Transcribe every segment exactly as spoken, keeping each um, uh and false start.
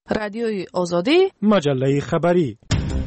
رادیوی آزادی، مجله خبری.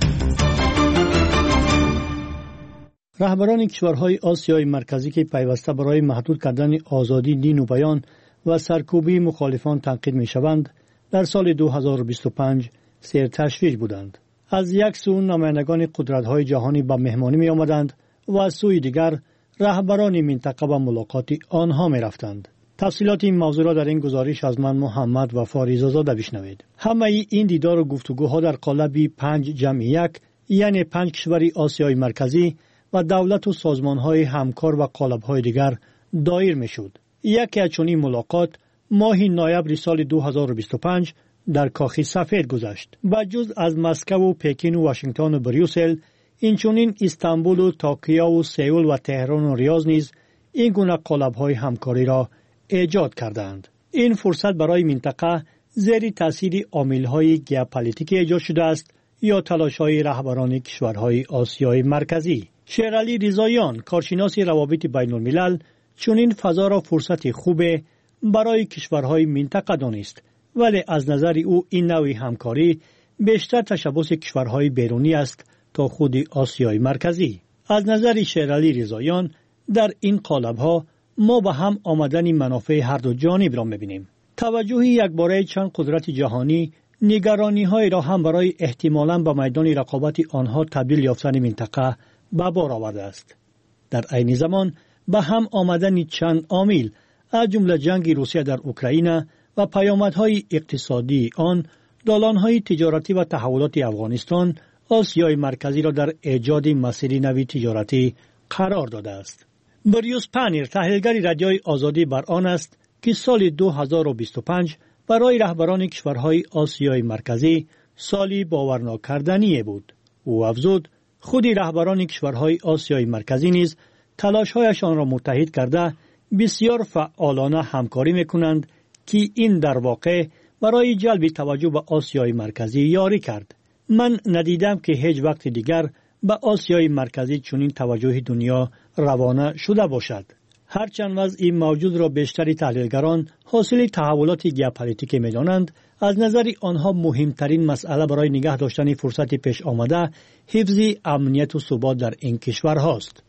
رهبران کشورهای آسیای مرکزی که پیوسته برای محدود کردن آزادی دین و بیان و سرکوبی مخالفان تنقید می‌شوند، در سال دو هزار و بیست و پنج سیر تشویش بودند. از یک سو نمایندگان قدرت‌های جهانی به مهمانی می‌آمدند و از سوی دیگر رهبران منطقه به ملاقات آنها می‌رفتند. تفصیلات این موضوع را در این گزارش از من محمد و فاریزاده بشنوید. همه این دیدار و گفتگوها در قالب پنج جمع یک، یعنی پنج کشور آسیای مرکزی و دولت و سازمان‌های همکار و قالب‌های دیگر دایر می‌شد. یکی از چنین ملاقات ماه نوامبر سال دو هزار و بیست و پنج در کاخ سفید گذشت. با جز از مسکو و پکین و واشنگتن و بریوسل، اینچنین استانبول و توکیو و سئول و تهران و ریاض نیز این گونه قالب‌های همکاری را ایجاد کردند. این فرصت برای منطقه زیر تاثیر عامل‌های ژئوپلیتیکی ایجاد شده است یا تلاش‌های رهبران کشورهای آسیای مرکزی. شیرعلی رضاییان، کارشناس روابط بین‌الملل، چنین فضا را فرصت خوب برای کشورهای منطقه دانست، ولی از نظر او این نوع همکاری بیشتر تشبث کشورهای بیرونی است تا خود آسیای مرکزی. از نظر شیرعلی رضاییان در این قالب‌ها ما به هم آمدن منافع هر دو جانب را می‌بینیم. توجه یکباره چند قدرت جهانی نگرانی‌های را هم برای احتمالاً به میدان رقابت آنها تبدیل یافتن منطقه به بار آورده است. در عین زمان به هم آمدن چند عامل از جمله جنگ روسیه در اوکراین و پیامدهای اقتصادی آن، دالان‌های تجارتی و تحولات افغانستان آسیای مرکزی را در ایجاد مسیر نوی تجارتی قرار داده است. بریوس پانیر، تحلیلگر رادیوی آزادی، بر آن است که سال دو هزار و بیست و پنج برای رهبران کشورهای آسیای مرکزی سالی باورناکردنی بود. او افزود خود رهبران کشورهای آسیای مرکزی نیز تلاش‌هایشان را متحد کرده بسیار فعالانه همکاری می‌کنند که این در واقع برای جلب توجه به آسیای مرکزی یاری کرد. من ندیدم که هیچ وقت دیگر به آسیای مرکزی چنین توجه دنیا روانه شده باشد. هرچند وضع این موجود را بیشتر تحلیلگران حاصل تحولات ژئوپلیتیکی می‌دانند، از نظر آنها مهمترین مسئله برای نگه داشتن فرصت پیش آمده حفظ امنیت و ثبات در این کشورهاست.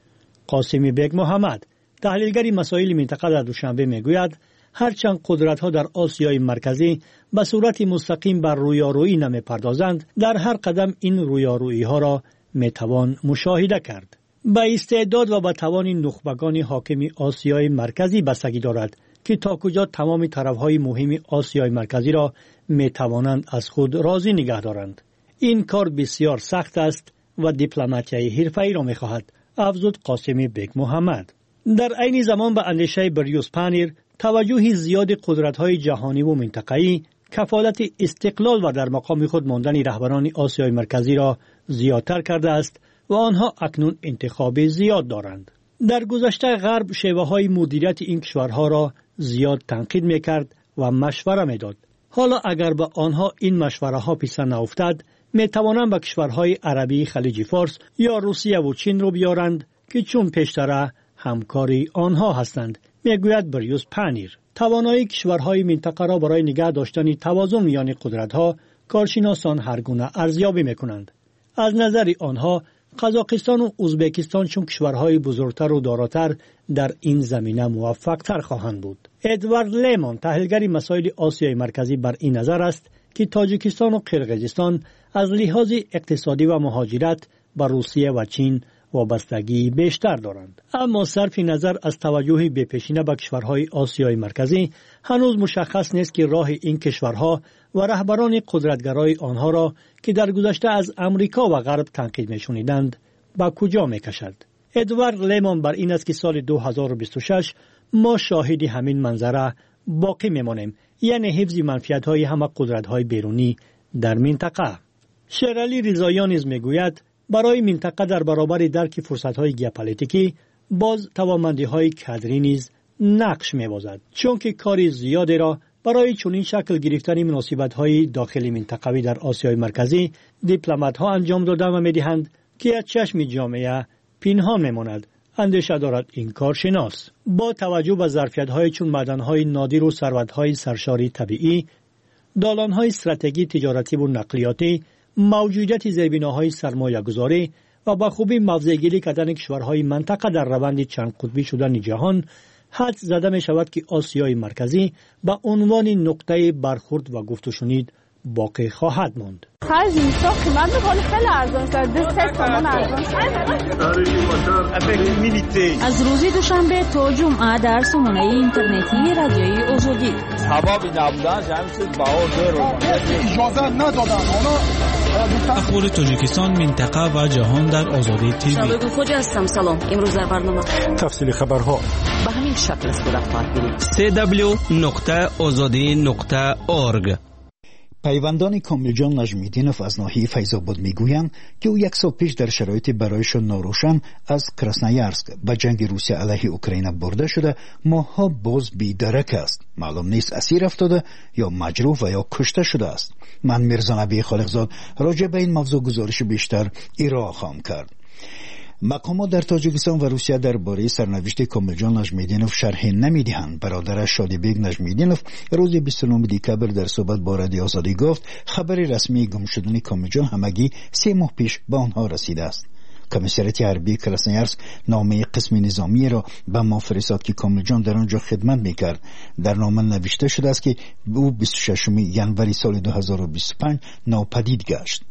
قاسمی بیگ محمد، تحلیلگر مسائل منطقه، در دوشنبه میگوید هرچند قدرت‌ها در آسیای مرکزی به صورت مستقیم بر رویارویی نمی‌پردازند، در هر قدم این رویارویی‌ها را می‌توان مشاهده کرد. به استعداد و به توان نخبگان حاکم آسیای مرکزی بستگی دارد که تا کجا تمام طرف‌های مهم آسیای مرکزی را می‌توانند از خود راضی نگه دارند. این کار بسیار سخت است و دیپلماتیای حرفه‌ای را می‌خواهد، افزود قاسمی بیگ محمد. در عین زمان به اندیشه بریوس پانیر، توجه زیاد قدرت‌های جهانی و منطقه‌ای کفالت استقلال و در مقام خود ماندن رهبران آسیای مرکزی را زیادتر کرده است و آنها اکنون انتخاب زیاد دارند. در گذشته غرب شیوه‌های مدیریت این کشورها را زیاد تنقید می‌کرد و مشوره می‌داد. حالا اگر به آنها این مشوره‌ها پسند نیفتد، می‌توانند به کشورهای عربی خلیج فارس یا روسیه و چین رو بیارند که چون پیشتر همکاری آنها هستند، میگوید بریوس پانیر. توانایی کشورهای منطقه را برای نگه داشتن توازن میان قدرت‌ها کارشناسان هر گونه ارزیابی می‌کنند. از نظر آنها قزاقستان و ازبکستان چون کشورهای بزرگتر و داراتر در این زمینه موفق‌تر خواهند بود. ادوارد لیمون، تحلیلگر مسائل آسیای مرکزی، بر این نظر است که تاجیکستان و قرقیزستان از لحاظ اقتصادی و مهاجرت به روسیه و چین وابستگی بیشتر دارند. اما صرف نظر از توجه به پیشینه به کشورهای آسیای مرکزی، هنوز مشخص نیست که راه این کشورها و رهبران قدرتگرای آنها را که در گذشته از امریکا و غرب تنقید می‌شنیدند به کجا می‌کشد. ادوارد لیمون بر این است که سال دو هزار و بیست و شش ما شاهد همین منظره باقی می‌مانیم، یعنی حفظ منفعت‌های همه قدرت‌های بیرونی در منطقه. شیرعلی رضاییان نیز می‌گوید برای منطقه در برابر درک فرصت‌های ژئوپلیتیکی باز توانمندی‌های کادری نیز نقش می‌بازد، چون که کاری زیادی را برای چنین شکل گرفتن مناسبت‌های داخلی منطقوی در آسیای مرکزی دیپلمات‌ها انجام داده و می‌دهند که از چشم جامعه پنهان می‌ماند. اندیشه دارد این کارشناس. با توجه به ظرفیت‌های چون معدن‌های نادر و ثروت‌های سرشاری طبیعی، دالان‌های استراتژی تجارتی و نقلیاتی، موجودیت زیربناهای سرمایه‌گذاری و با خوبی موضع‌گیری کردن کشورهای منطقه در روند چند قطبی شدن جهان، حد زده می شود که آسیای مرکزی به عنوان نقطه برخورد و گفت و شنید باقی خواهد ماند. خرج اینستا قیمت می‌کنه خیلی ارزان شده. سه تومان ارزان شده. از روز دوشنبه تا جمعه در سامانه اینترنتی رادیوی آزادی. سبب نبودن همین باور رو اجازه ندادن. اخبار تاجیکستان، منطقه و جهان در آزادی تیوی. شبکه خوج هستم. سلام. امروز در برنامه تفصیل خبرها به همین شکل صورت خواهد گرفت. دبلیو دبلیو دبلیو نقطه آزادی نقطه اورگ. پیوندان کاملجان نجمیدینوف از ناحیه فیض‌آباد میگویند که او یک سال پیش در شرایط برایشان ناروشن از کراسنایارسک به جنگ روسیه علیه اوکراین برده شده، ماها باز بی‌درک است. معلوم نیست اسیر افتاده یا مجروح و یا کشته شده است. من میرزا نبی خالقزاد راجع به این موضوع گزارش بیشتر ارائه خواهم کرد. مقامات در تاجیکستان و روسیه درباره سرنوشت کاملجان نجمیدینوف شرح نمیدهند. برادرش شادیبگ نجمیدینوف روز بیست و نهم دکبر در صحبت با رادیو آزادی گفت خبر رسمی گم شدن کاملجان همگی سه ماه پیش به آنها رسیده است. کمیسریت حربی کراسنایارسک نامه قسم نظامی را به ما فرستاد که کاملجان در آنجا خدمت میکرد. در نامه نوشته شده است که او بیست و ششم ژانویه سال دو هزار و بیست و پنج ناپدید گشت.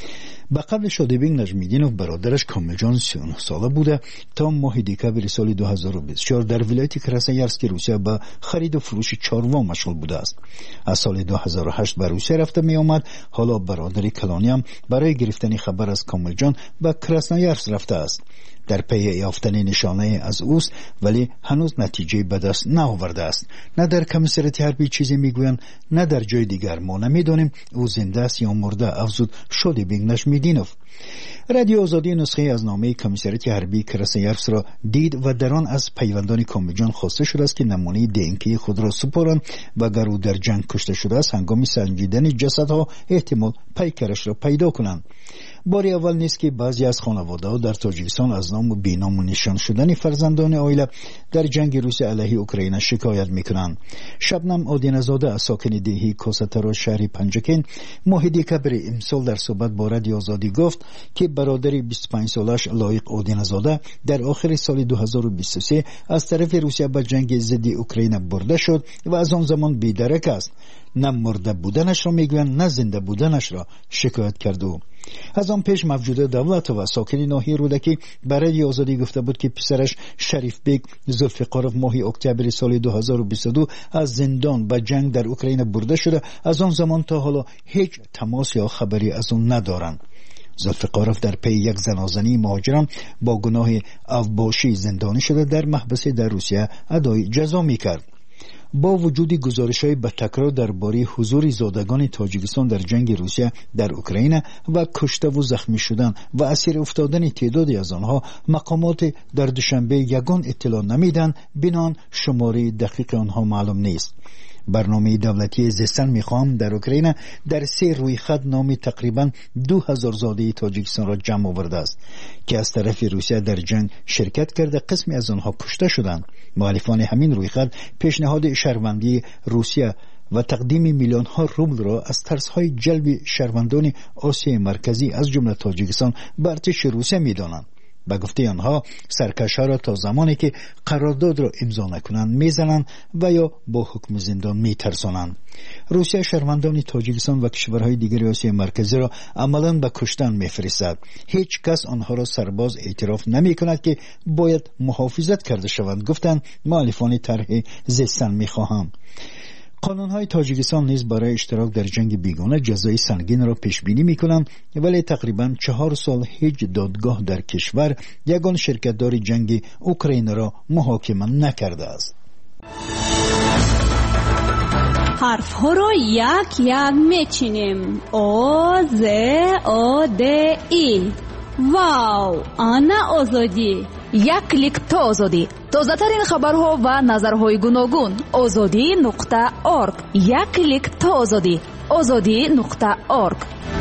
با قبل شادیبگ نجمیدینوف برادرش کاملجان سی و نه ساله بوده تا ماه دکبر سال دو هزار و بیست و چهار در ولایت کراسنایارسک روسیه با خرید و فروش چاروا مشغول بوده است. از سال دو هزار و هشت به روسیه رفته می آمد. حالا برادر کلانی هم برای گرفتن خبر از کاملجان به کراسنایارسک رفته است. در پی یافتن نشانه از اوست، ولی هنوز نتیجه به دست نآورده است. نه در کمیسریت حربی چیزی میگویند، نه در جای دیگر. ما نمیدانیم او زنده است یا مرده، افزود شادیبگ نجمیدینوف. رادیو آزادی نسخه از نامه کمیسریت حربی کراسنایارسک را دید و در آن از پیوندان کاملجان خواسته شده است که نمونه دی ان کی خود را سپارند و اگر او در جنگ کشته شده است هنگام سنجیدن جسدها احتمال پیکرش را پیدا کنند. باری اول نیست که بعضی از خانواده‌ها در تاجیکستان از نام و بینام و نشان شدن فرزندان عائله در جنگ روسیه علیه اوکراین شکایت میکنند. شبنم آدینه‌زاده از ساکن دهی کوسترا شهر پنجکین ماه دکبر امسال در صحبت با رادیو آزادی گفت که برادر بیست و پنج سالش لایق آدینه‌زاده در آخر سال دو هزار و بیست و سه از طرف روسیه به جنگ ضد اوکراین برده شد و از آن زمان بی‌درک است. نه مرده بودنش را میگویند، نه زنده بودنش را شکایت کرد. او از آن پیش موجوده دولت و ساکن ناحیه رودکی برای آزادی گفته بود که پسرش شریف بیگ ذوالفقارov ماه اکتبر سال دو هزار و بیست و دو از زندان به جنگ در اوکراین برده شده. از آن زمان تا حالا هیچ تماس یا خبری از اون ندارند. ذوالفقارov در پی یک زنازنی مهاجران با گناه اوباشی زندانی شده در محبس در روسیه ادای جزا میکرد. با وجود گزارش‌های به تکرار درباره حضور زادگان تاجیکستان در جنگ روسیه در اوکراین و کشته و زخمی شدن و اسیر افتادن تعدادی از آنها، مقامات در دوشنبه یگان اطلاع نمیدن، بنان شماره دقیق آنها معلوم نیست. برنامه دولتی زیستن میخوام در اوکراین در سه روی خط نام تقریبا دو هزار زاده تاجیکستان را جمع آورده است که از طرف روسیه در جنگ شرکت کرده. قسمی از آنها کشته شدند. مخالفان همین روی خط پیشنهاد شهروندی روسیه و تقدیم میلیون ها روبل را از ترس های جلب شهروندان آسیای مرکزی از جمله تاجیکستان به ارتش روسیه میدانند. به گفته آنها سرکشها را تا زمانی که قرارداد را امضا نکنند میزنند و یا با حکم زندان میترسانند. روسیه شهروندان تاجیکستان و کشورهای دیگر آسیای مرکزی را عملاً به کشتن میفرستد. هیچ کس آنها را سرباز اعتراف نمی کند که باید محافظت کرده شوند، گفتند مؤلفان طرح زیستن میخواهند. قانون‌های تاجیکستان نیز برای اشتراک در جنگ بیگانه جزای سنگین را پیش بینی می‌کنند، ولی تقریباً چهار سال هیچ دادگاه در کشور یگان شرکت‌دار جنگ اوکراین را محاکمه نکرده است. حرف‌ها را یک یک می‌چینیم. او ز او د ای. واو، آنا آزادی. یک کلیک تا آزادی. تازه‌ترین خبرها و نظرهای گوناگون. آزادی نقطه اورگ. یک کلیک تا آزادی. آزادی نقطه اورگ.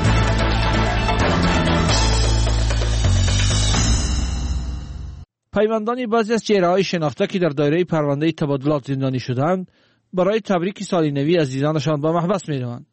پیوندان بعضی از چهره‌های شناخته که در دایره پرونده تبادلات زندانی شدند برای تبریک سال نوی عزیزانشان به محبس می‌روند.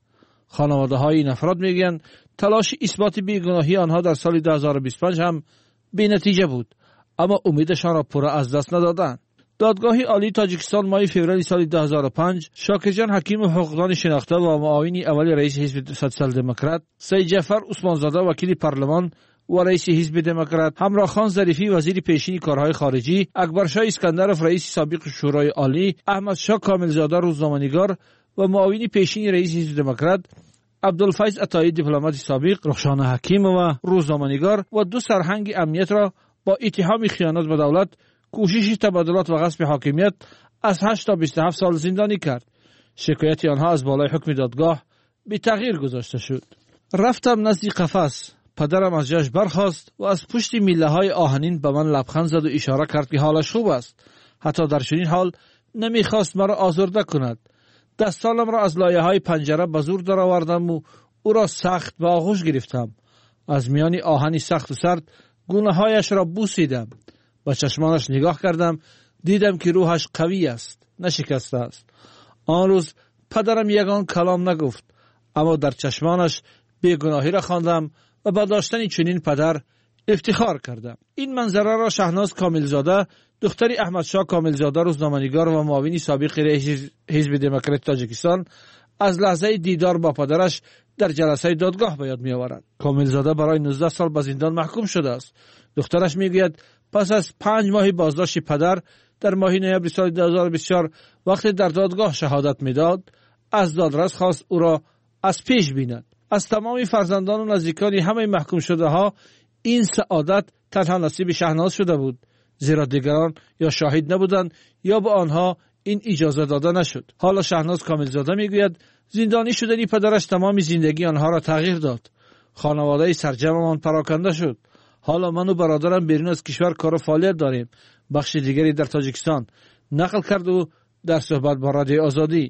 خانواده های این افراد میگن تلاش اثبات بیگناهی آنها در سال دو هزار و بیست و پنج هم بی نتیجه بود، اما امیدشان را پورا از دست ندادند. دادگاه عالی تاجیکستان ماه فوریه سال دو هزار و پنج شاکرجان حکیم حقوقدان شناخته و معاون اول رئیس حزب سوسیال دموکرات، سید جعفر عثمانزاده وکیل پارلمان و رئیس حزب دموکرات، همراه خان ظریفی وزیر پیشین کارهای خارجی، اکبرشاه اسکندرов رئیس سابق شورای عالی، احمد شاه کاملزاده روزنامه‌نگار و معاون پیشین رئیس حزب دموکرات، عبدالفیض عطایی دیپلمات سابق، رخشان حکیم و روزنامه‌نگار و دو سرهنگ امنیت را با اتهام خیانت به دولت، کوشش تبادلات و غصب حاکمیت از هشت تا بیست و هفت سال زندانی کرد. شکایت آنها از بالای حکم دادگاه بی تغییر گذاشته شد. رفتم نزد قفس. پدرم از جاش برخاست و از پشت میله های آهنین به من لبخند زد و اشاره کرد که حالش خوب است. حتی در چنین حال نمیخواست مرا آزرده کند. دستانم را از لایه های پنجره به زور درآوردم و او را سخت به آغوش گرفتم. از میان آهنی سخت و سرد گونه هایش را بوسیدم. با چشمانش نگاه کردم، دیدم که روحش قوی است، نشکسته است. آن روز پدرم یگان کلام نگفت، اما در چشمانش بیگناهی را خواندم و با داشتن چنین پدر افتخار کردم. این منظره را شهناز کاملزاده، دختر احمد شاه کاملزاده روزنامه‌نگار و معاون سابق رئیس حزب دموکرات تاجیکستان از لحظه دیدار با پدرش در جلسه دادگاه به یاد می‌آورد. کاملزاده برای نوزده سال به زندان محکوم شده است. دخترش میگوید پس از پنج ماه بازداشت پدر در ماه نوامبر سال دو هزار و بیست و چهار وقتی در دادگاه شهادت میداد، از دادرس خواست او را از پیش بیند. از تمام فرزندان و نزدیکان همه محکوم شده ها این سعادت تنها نصیب شهناز شده بود، زیرا دیگران یا شاهد نبودند یا به آنها این اجازه داده نشد. حالا شهناز کاملزاده میگوید زندانی شدنی پدرش تمام زندگی آنها را تغییر داد. خانواده سرجممان پراکنده شد. حالا من و برادرم بیرون از کشور کار و فعالیت داریم. بخش دیگری در تاجیکستان نقل کرد و در صحبت با رادیو آزادی.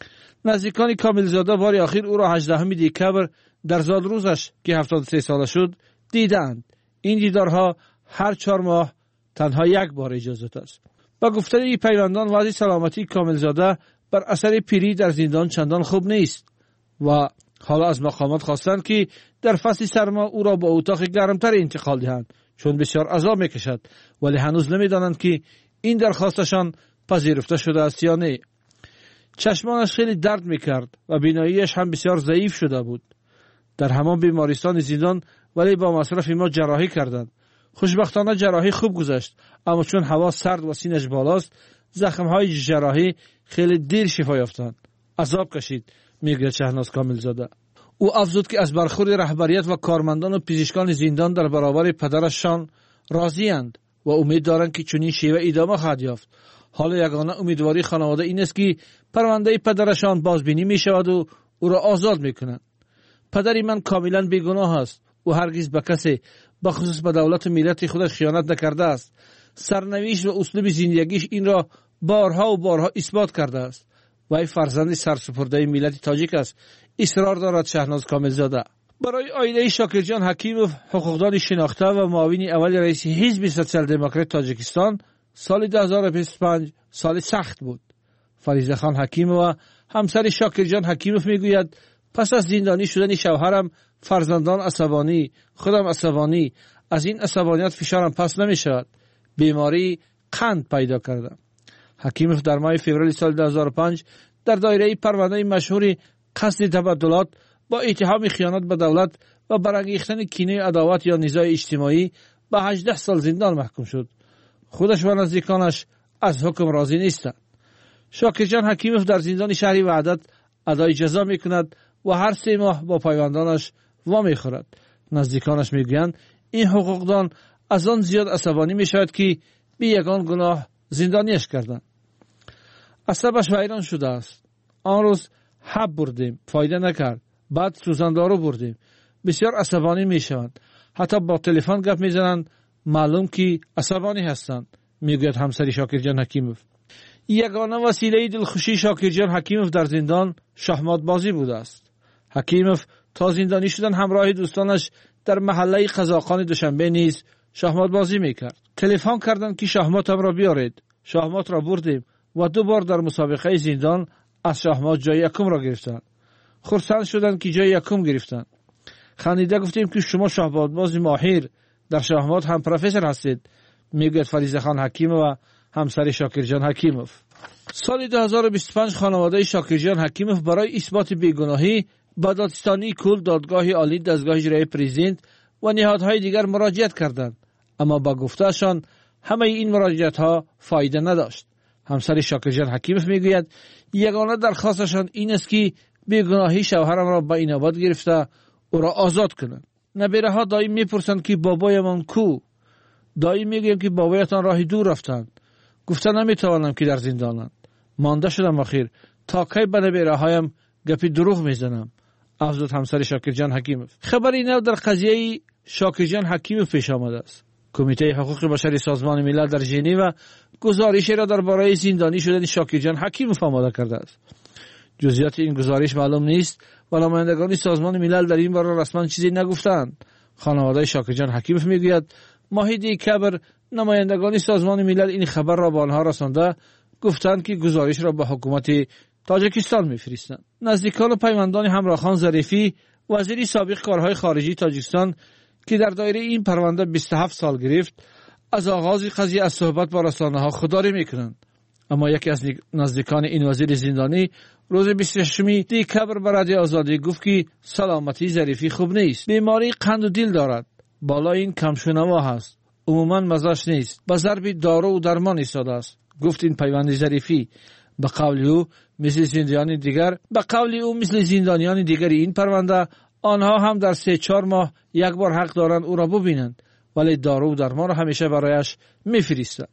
نزدیکان کاملزاده بار اخیر او را هجدهم دکبر در زاد روزش که هفتاد و سه ساله شد دیدند. این دیدارها هر چهار ماه تنها یک بار اجازه است. با گفته پیوندان وضع سلامتی کاملزاده بر اثر پیری در زندان چندان خوب نیست و حالا از مقامات خواستند که در فصل سرما او را به اتاق گرمتر انتقال دهند، چون بسیار عذاب میکشد، ولی هنوز نمیدانند که این درخواستشان پذیرفته شده است یا نه. چشمانش خیلی درد میکرد و بیناییش هم بسیار ضعیف شده بود. در همان بیمارستان زندان ولی با مصرف ما جراحی کردند. خوشبختانه جراحی خوب گذشت، اما چون هوا سرد و سینش بالاست زخم‌های جراحی خیلی دیر شفا یافتند. عذاب کشید، میگه شهناز کاملزاده. او افزود که از برخورد رهبریت و کارمندان و پزشکان زندان در برابر پدرشان راضی‌اند و امید دارند که چنین شیوه ادامه خواهد یافت. حالا یگانه امیدواری خانواده این است که پرونده پدرشان بازبینی می شود و او را آزاد می کنند. پدری من کاملا بیگناه است و هرگز به کسی بخصوص به دولت و ملت خودش خیانت نکرده است. سرنوشت و اسلوب زندگیش این را بارها و بارها اثبات کرده است. وی فرزند سرسپرده ملت تاجیک است، اصرار دارد شهناز کاملزاده. برای آینده شاکرجان حکیمov حقوقدان شناخته و معاون اول رئیس حزب سوسیال دموکرات تاجیکستان سال دو هزار و بیست و پنج سال سخت بود. فریضه خان حکیمov همسر شاکرجان حکیمov میگوید پس از زندانی شدن شوهرم فرزندان عصبانی، خودم عصبانی، از این عصبانیت فشارم پس نمی شود. بیماری قند پیدا کردم. حکیمov در ماه فوریه سال دو هزار و پنج در دایره پرونده مشهور قصد تبادلات با اتهام خیانت به دولت و برانگیختن کینه عداوت یا نزاع اجتماعی به هجده سال زندان محکوم شد. خودش و نزدیکانش از حکم راضی نیستند. شاکرجان حکیمov در زندان شهری وحدت ادای جزا میکند و هر سه ماه با پیوندانش وا میخورد. نزدیکانش میگویند این حقوقدان از آن زیاد عصبانی میشود که بی یگان گناه زندانیش کردند. عصبش ویران شده است. آن روز حب بردیم، فایده نکرد. بعد سوزندارو بردیم، بسیار عصبانی میشوند. حتی با تلفن گپ میزنند، معلوم که عصبانی هستند، میگوید همسر شاکرجان حکیمov. یگانه وسیله دلخوشی شاکرجان حکیمov در زندان شахمات بازی بوده است. حکیمov تا زندانی شدن همراه دوستانش در محله قزاقان دوشنبه نیز شахمات بازی میکرد. تلفن کردند که شахماتم را بیارید. شахمات را بردیم و دو بار در مسابقه زندان از شахمات جای یکم را گرفتند. خرسند شدند که جای یکم گرفتند. خندیده گفتیم که شما شهبازباز ماهر در شهمات هم پروفسور هستید، میگوید فریضه خان حکیم و همسر شاکرجان حکیموف. سال دو هزار و بیست و پنج خانواده شاکرجان حکیموف برای اثبات بیگناهی به دادستانی کل، دادگاه عالی، دستگاه اجرایی پرزیدنت و نهادهای دیگر مراجعت کردند، اما با گفتهشان همه این مراجعت ها فایده نداشت. همسر شاکرجان حکیموف میگوید یگانه درخواستشان این است که بیگناهی شوهرم را به اینابت گرفته او را آزاد کنند. نبیره ها دائم میپرسند که بابایمان کو؟ دائم میگویم که بابایتان راهی دور رفتند. گفته نمیتوانم که در زندانند. مانده شدم اخیر تا کی به نبیره هایم گپی دروغ میزنم. افزود همسر شاکرجان حکیموف. خبری نو در قضیه شاکرجان حکیموف پیش آمده است. کمیته حقوق بشر سازمان ملل در ژنو گزارشی را درباره زندانی شدن شاکرجان حکیموف آماده کرده است. جزئیات این گزارش معلوم نیست و نمایندگان سازمان ملل در این باره رسما چیزی نگفتند. خانواده شاکرجان حکیموف میگوید ماه دکبر نمایندگان سازمان ملل این خبر را به آنها رسانده گفتند که گزارش را به حکومت تاجیکستان میفرستند. نزدیکان و پیوندان همراهخان ظریفی، وزیر سابق کارهای خارجی تاجیکستان که در دایره این پرونده بیست و هفت سال گرفت، از آغاز قضیه از صحبت با رسانه‌ها خودداری میکنند. اما یکی از نزدیکان این وزیر زندانی روز بیست و ششم دکبر به رادیو آزادی گفت که سلامتی ظریفی خوب نیست، بیماری قند و دل دارد، بالا این کمشونما هست، عموما مزاج نیست، به ضرب دارو و درمان ایستاده است. گفت این پیوند ظریفی. به قول او مثل زندانیان دیگر به قول او مثل زندانیان دیگر این پرونده آنها هم در سه چهار ماه یک بار حق دارند او را ببینند، ولی دارو و درمان را همیشه برایش میفرستند.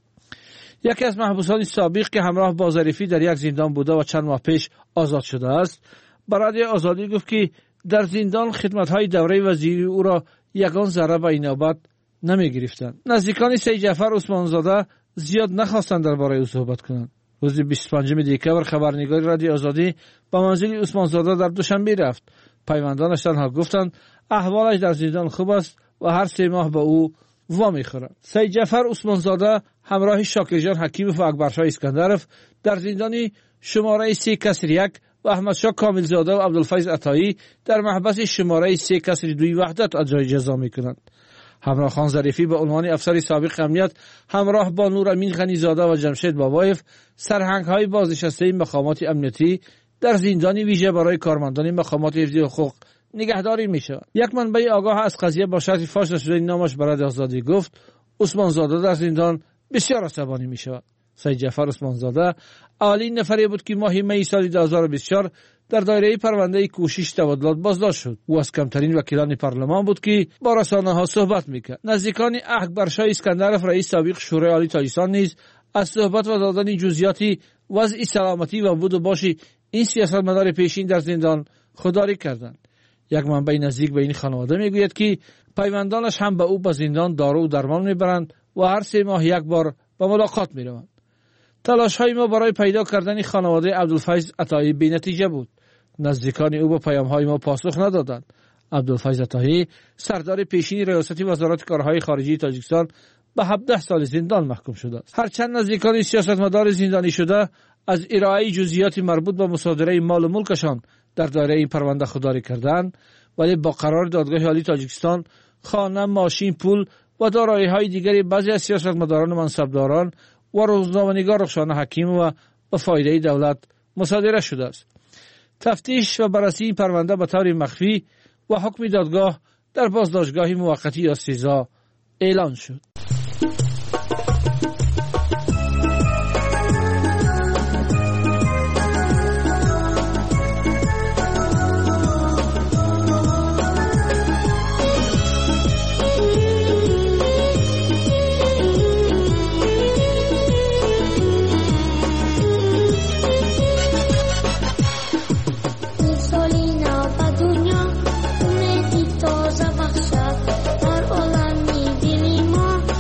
یکی از محبوسان سابق که همراه با ظریفی در یک زندان بوده و چند ماه پیش آزاد شده است، به رادیو آزادی گفت که در زندان خدمت‌های دوره وزیری او را یگان ذره به اینابت نمی گرفتند. نزدیکان سید جعفر عثمانزاده زیاد نخواستند درباره او صحبت کنند. روز بیست و پنجم دکبر خبرنگار رادیو آزادی به منزل عثمانزاده در دوشنبه رفت. پیوندانش تنها گفتند احوالش در زندان خوب است و هر سه ماه به او وا میخورند. سید جعفر عثمانزاده همراه شاکرجان حکیموف و اکبرشاه اسکندرف در زندان شماره سه کسر یک و احمدشاه کاملزاده و عبدالفیض عطایی در محبس شماره سه کسر دوی وحدت اجرای جزا میکنند. همراه خان ظریفی به عنوان افسر سابق امنیت همراه با نورامین غنیزاده و جمشید بابایف سرهنگ های بازنشسته مقامات امنیتی در زندان ویژه برای کارمندان مقامات حفظ حقوق نگهداری میشود. یک منبع آگاه از قضیه با شرط فاش شدن نامش برای آزادی گفت عثمانزاده در زندان بسیار عصبانی میشود. سید جعفر عثمانزاده اولین نفری بود که ماه می سال دو هزار و بیست و چهار در دایره پرونده کوشش تبادلات بازداشت شد. او از کمترین وکیلان پارلمان بود که با رسانه‌ها صحبت میکرد. نزدیکان اکبرشاه اسکندرف رئیس سابق شورای عالی تاجیکستان نیز از صحبت و دادن جزئیاتی وضع سلامتی و بود و باش این سیاستمدار پیشین در زندان خودداری کردند. یک منبع نزدیک به این خانواده میگوید که پیوندانش هم به او به زندان دارو و درمان میبرند و هر سه ماه یک بار به ملاقات میروند. تلاش های ما برای پیدا کردن خانواده عبدالفیض عطایی بی نتیجه بود. نزدیکان او به پیام های ما پاسخ ندادند. عبدالفیض عطایی سردار پیشین ریاست وزارت کارهای خارجی تاجیکستان به هفده سال زندان محکوم شده است. هرچند نزدیکان سیاستمدار زندانی شده از ارائه جزئیات مربوط به مصادره مال و ملکشان در دایره این پرونده خودداری کردند، ولی با قرار دادگاه عالی تاجیکستان خانه، ماشین، پول و دارایی‌های دیگری بعضی از سیاستمداران و منصبداران و روزنامه‌نگار رخشان حکیم و به فایده دولت مصادره شده است. تفتیش و بررسی این پرونده به طور مخفی و حکم دادگاه در بازداشتگاه موقتی یا سزا اعلان شد. دنیا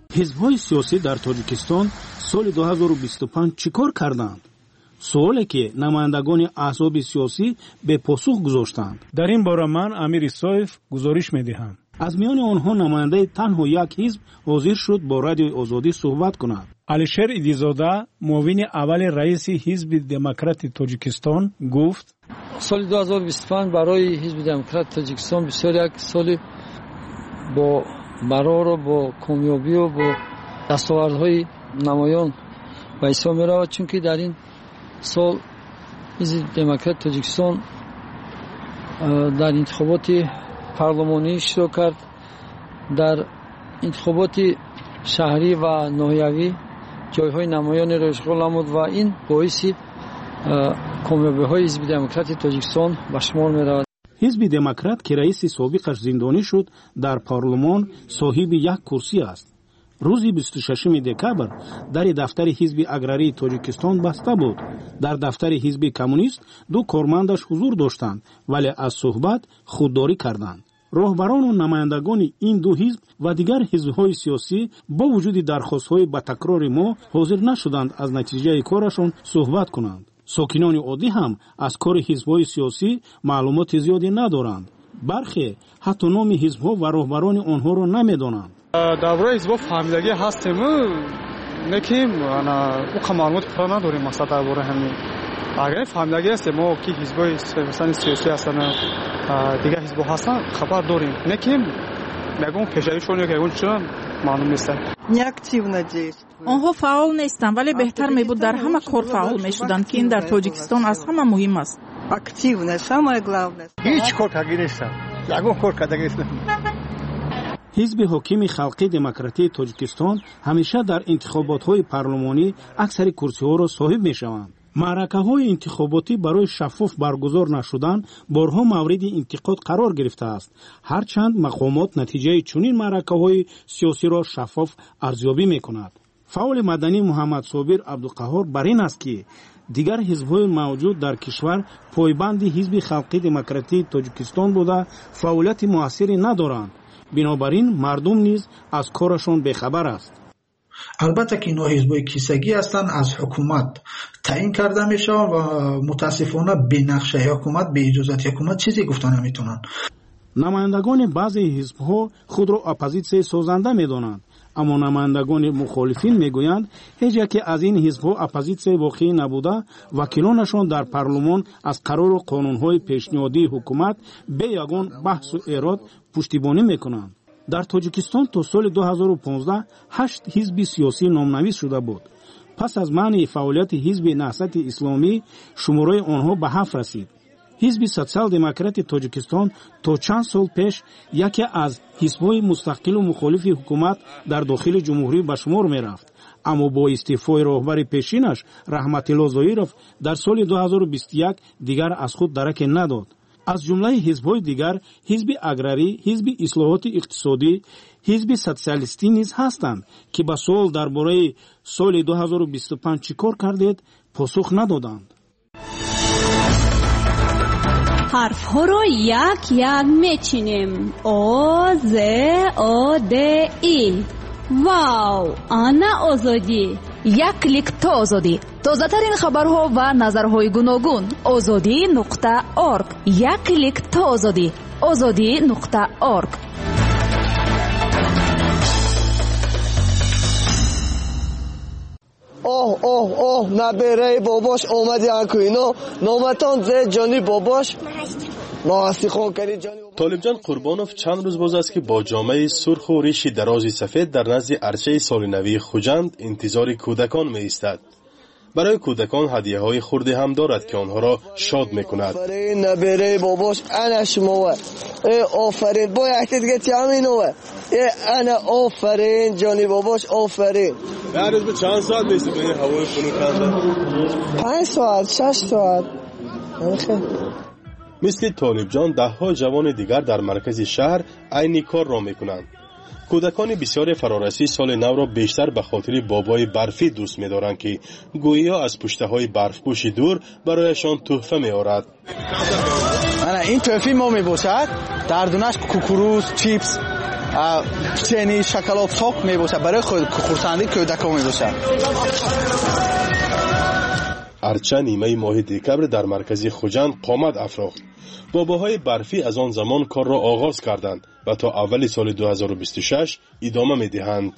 حزب‌های سیاسی در تاجیکستان سال دو هزار و بیست و پنج چیکار کردند؟ سوالی که نمایندگان احزاب سیاسی به پاسخ گذاشتند. در این باره من امیر سایف گزارش می‌دهم. از میان آنها نماینده تنها یک حزب حاضر شد با رادیو آزادی صحبت کند. علیشیر ایدیزاده معاون اول رئیس حزب دموکرات تاجیکستان گفت سال دو هزار و بیست و پنج برای حزب دموکرات تاجیکستان بسیار یک سال با برار و با کامیابی و با دستاوردهای نمایان به حساب می‌رود، چون که در این سال حزب دموکرات تاجیکستان در انتخابات پارلمانی اشتراک کرد، در انتخابات شهری و ناحیوی جایهای نمایانی را اشغال نمود و این باعث کامیابی‌های حزب دموکرات تاجیکستان به شمار می‌رود. حزب دموکرات که رئیس سابقش زندانی شد در پارلمان صاحب یک کرسی است. روز بیست و ششم دکبر در دفتر حزب اگراری تاجیکستان بسته بود. در دفتر حزب کمونیست دو کارمندش حضور داشتند ولی از صحبت خودداری کردند. راهبران و نمایندگان این دو حزب و دیگر حزب‌های سیاسی با وجود درخواست‌های با تکرار ما حاضر نشدند از نتیجه کارشان صحبت کنند. ساکنان عادی هم از کار حزب‌های سیاسی معلومات زیادی ندارند. برخی حتی نام حزب‌ها و راهبران آنها را نمی‌دانند. درباره حزب‌ها فهمیدگی هستیم، نکیم انا او معلومات پورا نداریم. مثلا درباره همین اگر فهمیدگی است ما کی حزب‌های سیاسی هستند دیگه حزب‌ها هستند خبر داریم، نکیم میگم پیشایشون که اون چون معلوم نیست. آنها فعال نیستند ولی بهتر می بود در همه کار فعال می شدند که این در تاجیکستان از همه مهم است. هیچ کار کردی نیستند. یگان کار کردی نیستند. حزب حاکم خلقی دموکراتی تاجیکستان همیشه در انتخابات‌های پارلمانی اکثر کرسی‌ها را صاحب می‌شوند. معرکه‌های انتخاباتی برای شفاف برگزار نشدن بارها مورد انتقاد قرار گرفته است. هرچند مقامات نتیجه چنین معرکه‌های سیاسی را شفاف ارزیابی می‌کند. فعال مدنی محمد صابر عبدالقهار بر این است که دیگر حزب‌های موجود در کشور پایبند حزب خلقی دموکراتی تاجیکستان بوده فعالیت موثری ندارند. بنابراین مردم نیز از کارشان بیخبر است. البته که اینا حزبای کیسگی هستند، از حکومت تعیین کرده میشن و متاسفانه به نقشه حکومت به اجازت حکومت چیزی گفتن نمیتونن. نمایندگان بعضی حزب‌ها خود را اپوزیسیون سازنده میدانند، اما نمایندگان مخالفین میگویند هیچ یکی از این حزب‌ها اپوزیسیون واقعی نبوده. وکیلانشان در پارلمان از قرار و قانون‌های پیشنهادی حکومت به یگان بحث و ایراد پشتیبانی میکنند. در تاجیکستان تا سال دو هزار و پانزده هشت حزب سیاسی نامنویس شده بود. پس از منع فعالیت حزب نهضت اسلامی شماره آنها به هفت رسید. حزب سوسیال دموکرات تاجیکستان تا چند سال پیش یکی از حزب‌های مستقل و مخالف حکومت در داخل جمهوری به شمار می‌رفت، اما با استعفای راهبر پیشینش رحمت الله ظاهرов در سال دو هزار و بیست و یک دیگر از خود درک نداد. از جمله حزب‌های دیگر حزب اگراری، حزب اصلاحات اقتصادی، حزب سوسیالیستی نیز هستند که به سوال درباره سال دو هزار و بیست و پنج چیکار کردید پاسخ ندادند. حرف ها رو یک یک میچینیم. او ز او د ای. واو، آنا آزادی. یک کلیک تا آزادی. تازه ترین خبرها و نظرهای گوناگون. آزادی نقطه ارگ. یک کلیک تا آزادی. آزادی نقطه ارگ. اوه اوه اوه نبره باباش اومدی انکوینو نومتان زه جانی باباش ماستی خون کردی جانی. طالب جان قربانوف چند روز باز است که با جامعه سرخ و ریش درازی سفید در نزد ارچه سال نوی خوجند انتظار کودکان می ایستد. برای کودکان هدیه های خرده هم دارد که آنها را شاد می کند. آفرین نبره باباش انا شموه ای آفرین با یکی دیگه تیامینوه ای انا آفرین جانی باباش آفرین. هر روز به چند ساعت میسی به هوای خنک کنده؟ پنج ساعت شش ساعت. مثل طالب جان ده ها جوان دیگر در مرکز شهر عین کار را می کنند. کودکان بسیار فرارسی سال نو را بیشتر به خاطر بابای برفی دوست می دارند که گویا از پشته های برفپوش دور برایشان تحفه می آورد. این تحفه ما می باشد دردونش کوکروز، چیپس چنی شکلات ساخت میباشه برای خود خورسندی کودکان میباشه. ارچه نیمه ماه دکبر در مرکز خوجند قامت افراخت. باباهای برفی از آن زمان کار را آغاز کردند و تا اول سال دو هزار و بیست و شش ادامه میدهند.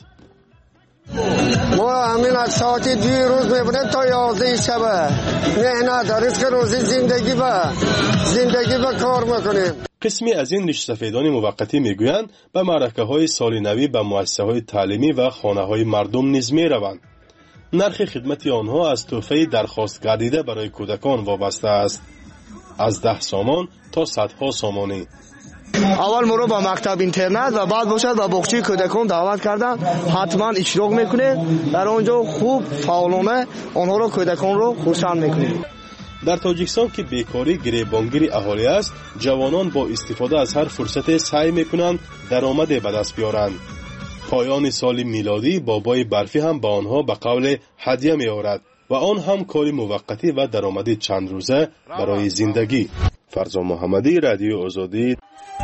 ما همین از ساعت دوی روز میبونیم تا یازده شبه مهنت رزق روزی زندگی با زندگی با کار میکنیم. قسمی از این ریش سفیدان موقتی میگویند به معرکه های سال نوی به مؤسسه های تعلیمی و خانه های مردم نیز میروند. نرخ خدمت آنها از تحفه درخواست گردیده برای کودکان وابسته است، از ده سامان تا صدها سامانی. اول مرو با مکتب اینترنت و بعد باشد با بخچه کودکان دعوت کردن، حتما اشتراک میکنه در اونجا خوب فعالانه آنها رو کودکان رو خرسند میکنه. در تاجیکستان که بیکاری گریبانگیر اهالی است، جوانان با استفاده از هر فرصت سعی میکنند درآمد به دست بیارند. پایان سال میلادی بابای برفی هم با آنها به قول هدیه میآورد و آن هم کاری موقتی و درآمدی چند روزه برای زندگی. فرزان محمدی، رادیو آزادی.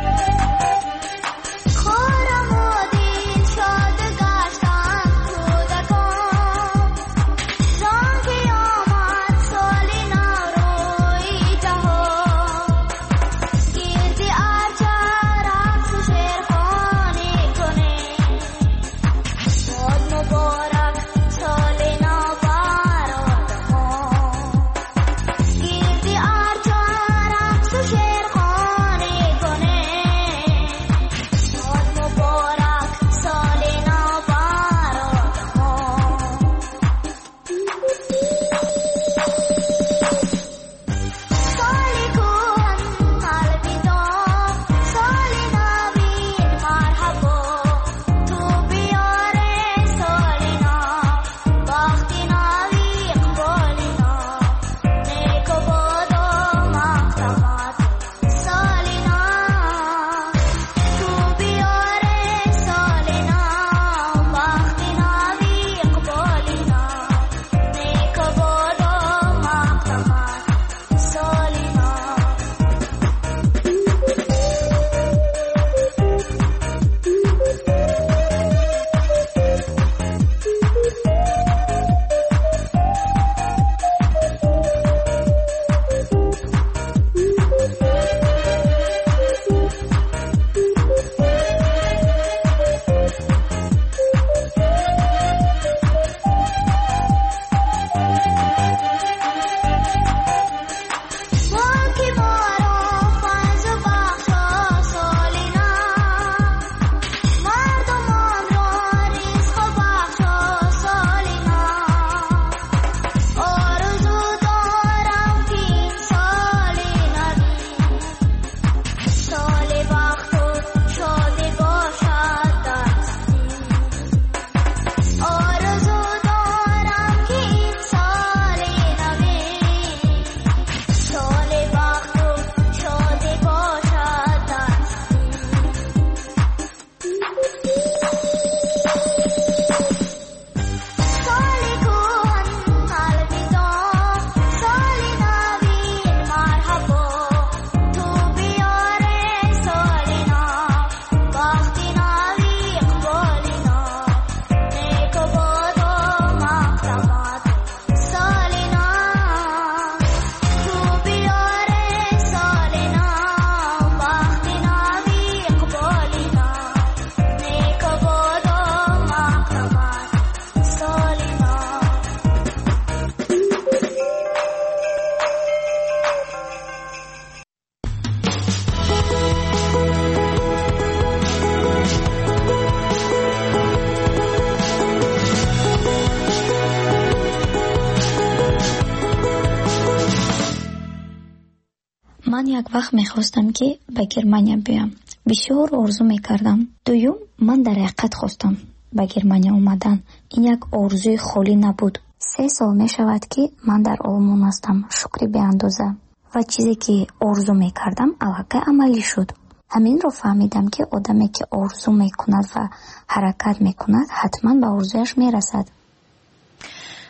من یک وقت میخواستم که به گرمانیا بیام. بسیار آرزو میکردم. دوم من در حقیقت خواستم به گرمانیا اومدن. این یک آرزوی خالی نبود. سه سال میشود که من در آلمان هستم. شکری به اندازه. و چیزی که آرزو میکردم الحقیقت عملی شد. همین رو فهمیدم که آدمی که آرزو میکند و حرکت میکند حتما به آرزویش میرسد.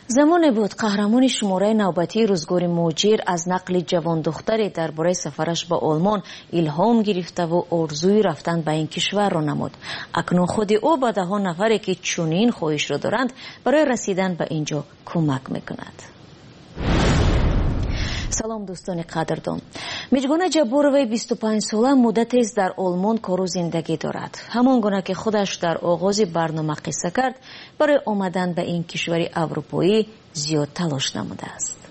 زمان بود قهرمان شماره نوبتی روزگار موجیر از نقل جوان دختری درباره سفرش به آلمان الهام گرفته و آرزوی رفتن به این کشور را نمود. اکنون خود او با ده ها نفری که چنین خواهش را دارند برای رسیدن به اینجا کمک میکند. سلام دوستان قدردان. میجگونه جبوروی بیست و پنج ساله مدتی است در آلمان کار و زندگی دارد. همان گونه که خودش در آغاز برنامه قصه کرد، برای آمدن به این کشور اروپایی زیاد تلاش نموده است.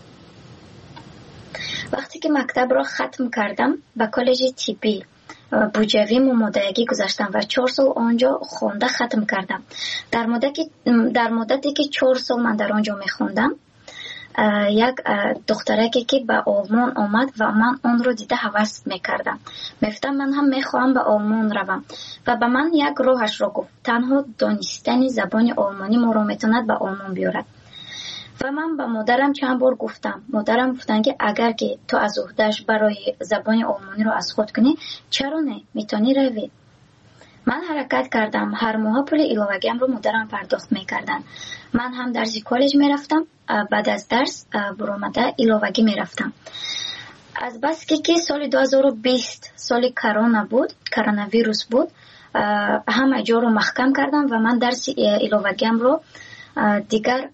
وقتی که مکتب را ختم کردم به کالج طبی بوجوی ممادگی گذاشتم و چهار سال آنجا خونده ختم کردم. در مدتی در مدتی که چهار سال من در آنجا میخوندم، یک دخترکی که به آلمان آمد و من اون رو دیده هوس میکردم. میفتم من هم میخواهم به آلمان روم و به من یک راهش رو گفت. تنها دانستن زبان آلمانی ما رو میتوند به آلمان بیارد. و من به مادرم چند بار گفتم. مادرم گفتن که اگر که تو از عهده‌اش برای زبان آلمانی رو از خود کنی، چرا نه؟ میتونی روی. من حرکت کردم. هر ماه پول ایلاوگیم رو مادرم پرداخت میکردن. من هم درس کالج میرفتم. بعد از درس برآمده ایلاوگی میرفتم. از بس که که سال دو هزار و بیست سال کرونا بود، کرونا ویروس بود، همه جا رو محکم کردم و من درس ایلاوگیم رو دیگر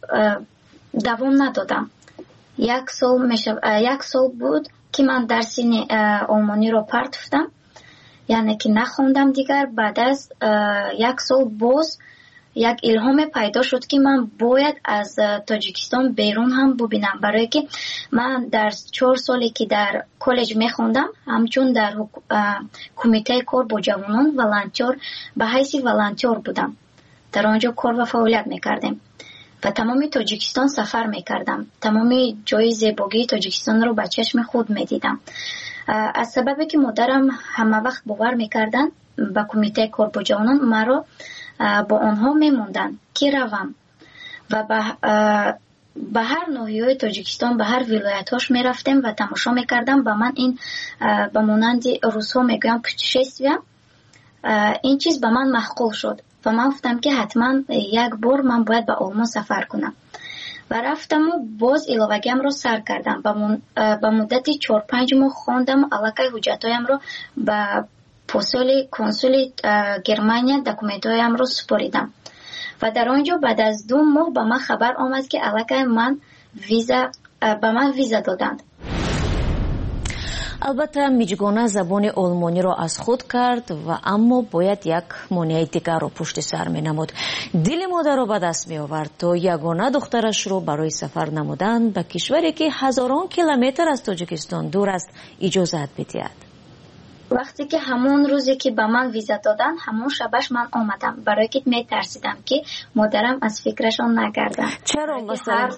دوام ندادم. یک سال میشه یک سال بود که من درس آلمانی رو پرتفتم، یعنی که نخوندم دیگر. بعد از یک سال باز یک الهام پیدا شد که من باید از تاجیکستان بیرون هم ببینم، برای که من در چهار سالی که در کالج میخوندم همچون در کمیته کار با جوانان والنتیر به حیث والنتیر بودم. در آنجا کار و فعالیت میکردم و تمامی تاجیکستان سفر میکردم. تمامی جای زیبایی تاجیکستان رو به چشم خود میدیدم. از سببی که مادرم همه وقت باور میکردن به کمیته کار با جوانان، مرا با آنها میموندن که روم و به هر ناحیه تاجیکستان به هر ولایت‌هاش میرفتم و تماشا میکردم. و من این به مانند روس‌ها میگویم پوتشستویم، این چیز به من معقول شد و من گفتم که حتما یک بار من باید به آلمان سفر کنم و رفتم و باز ایلاوگیم رو سر کردم. به مدتی چهار پنج ماه خواندم و علاقه حجتایم رو به پستال کنسول گرمانیا دکومنتایم رو سپاریدم و در آنجا بعد از دو ماه به من خبر آمد که علاقه من ویزا به من ویزا دادند. البته میجگانه زبان آلمانی را از خود کرد و اما باید یک مانع دیگر را پشت سر می نمود. دل مادر را به دست می آورد تا یگانه دخترش را برای سفر نمودن به کشوری که هزاران کیلومتر از تاجیکستان دور است اجازت بدهد. وقتی که همون روزی که به من ویزا دادن، همون شبش من آمدم، برای که می ترسیدم که مادرم از فکرشان نگردن. چرا مثلا؟ هر,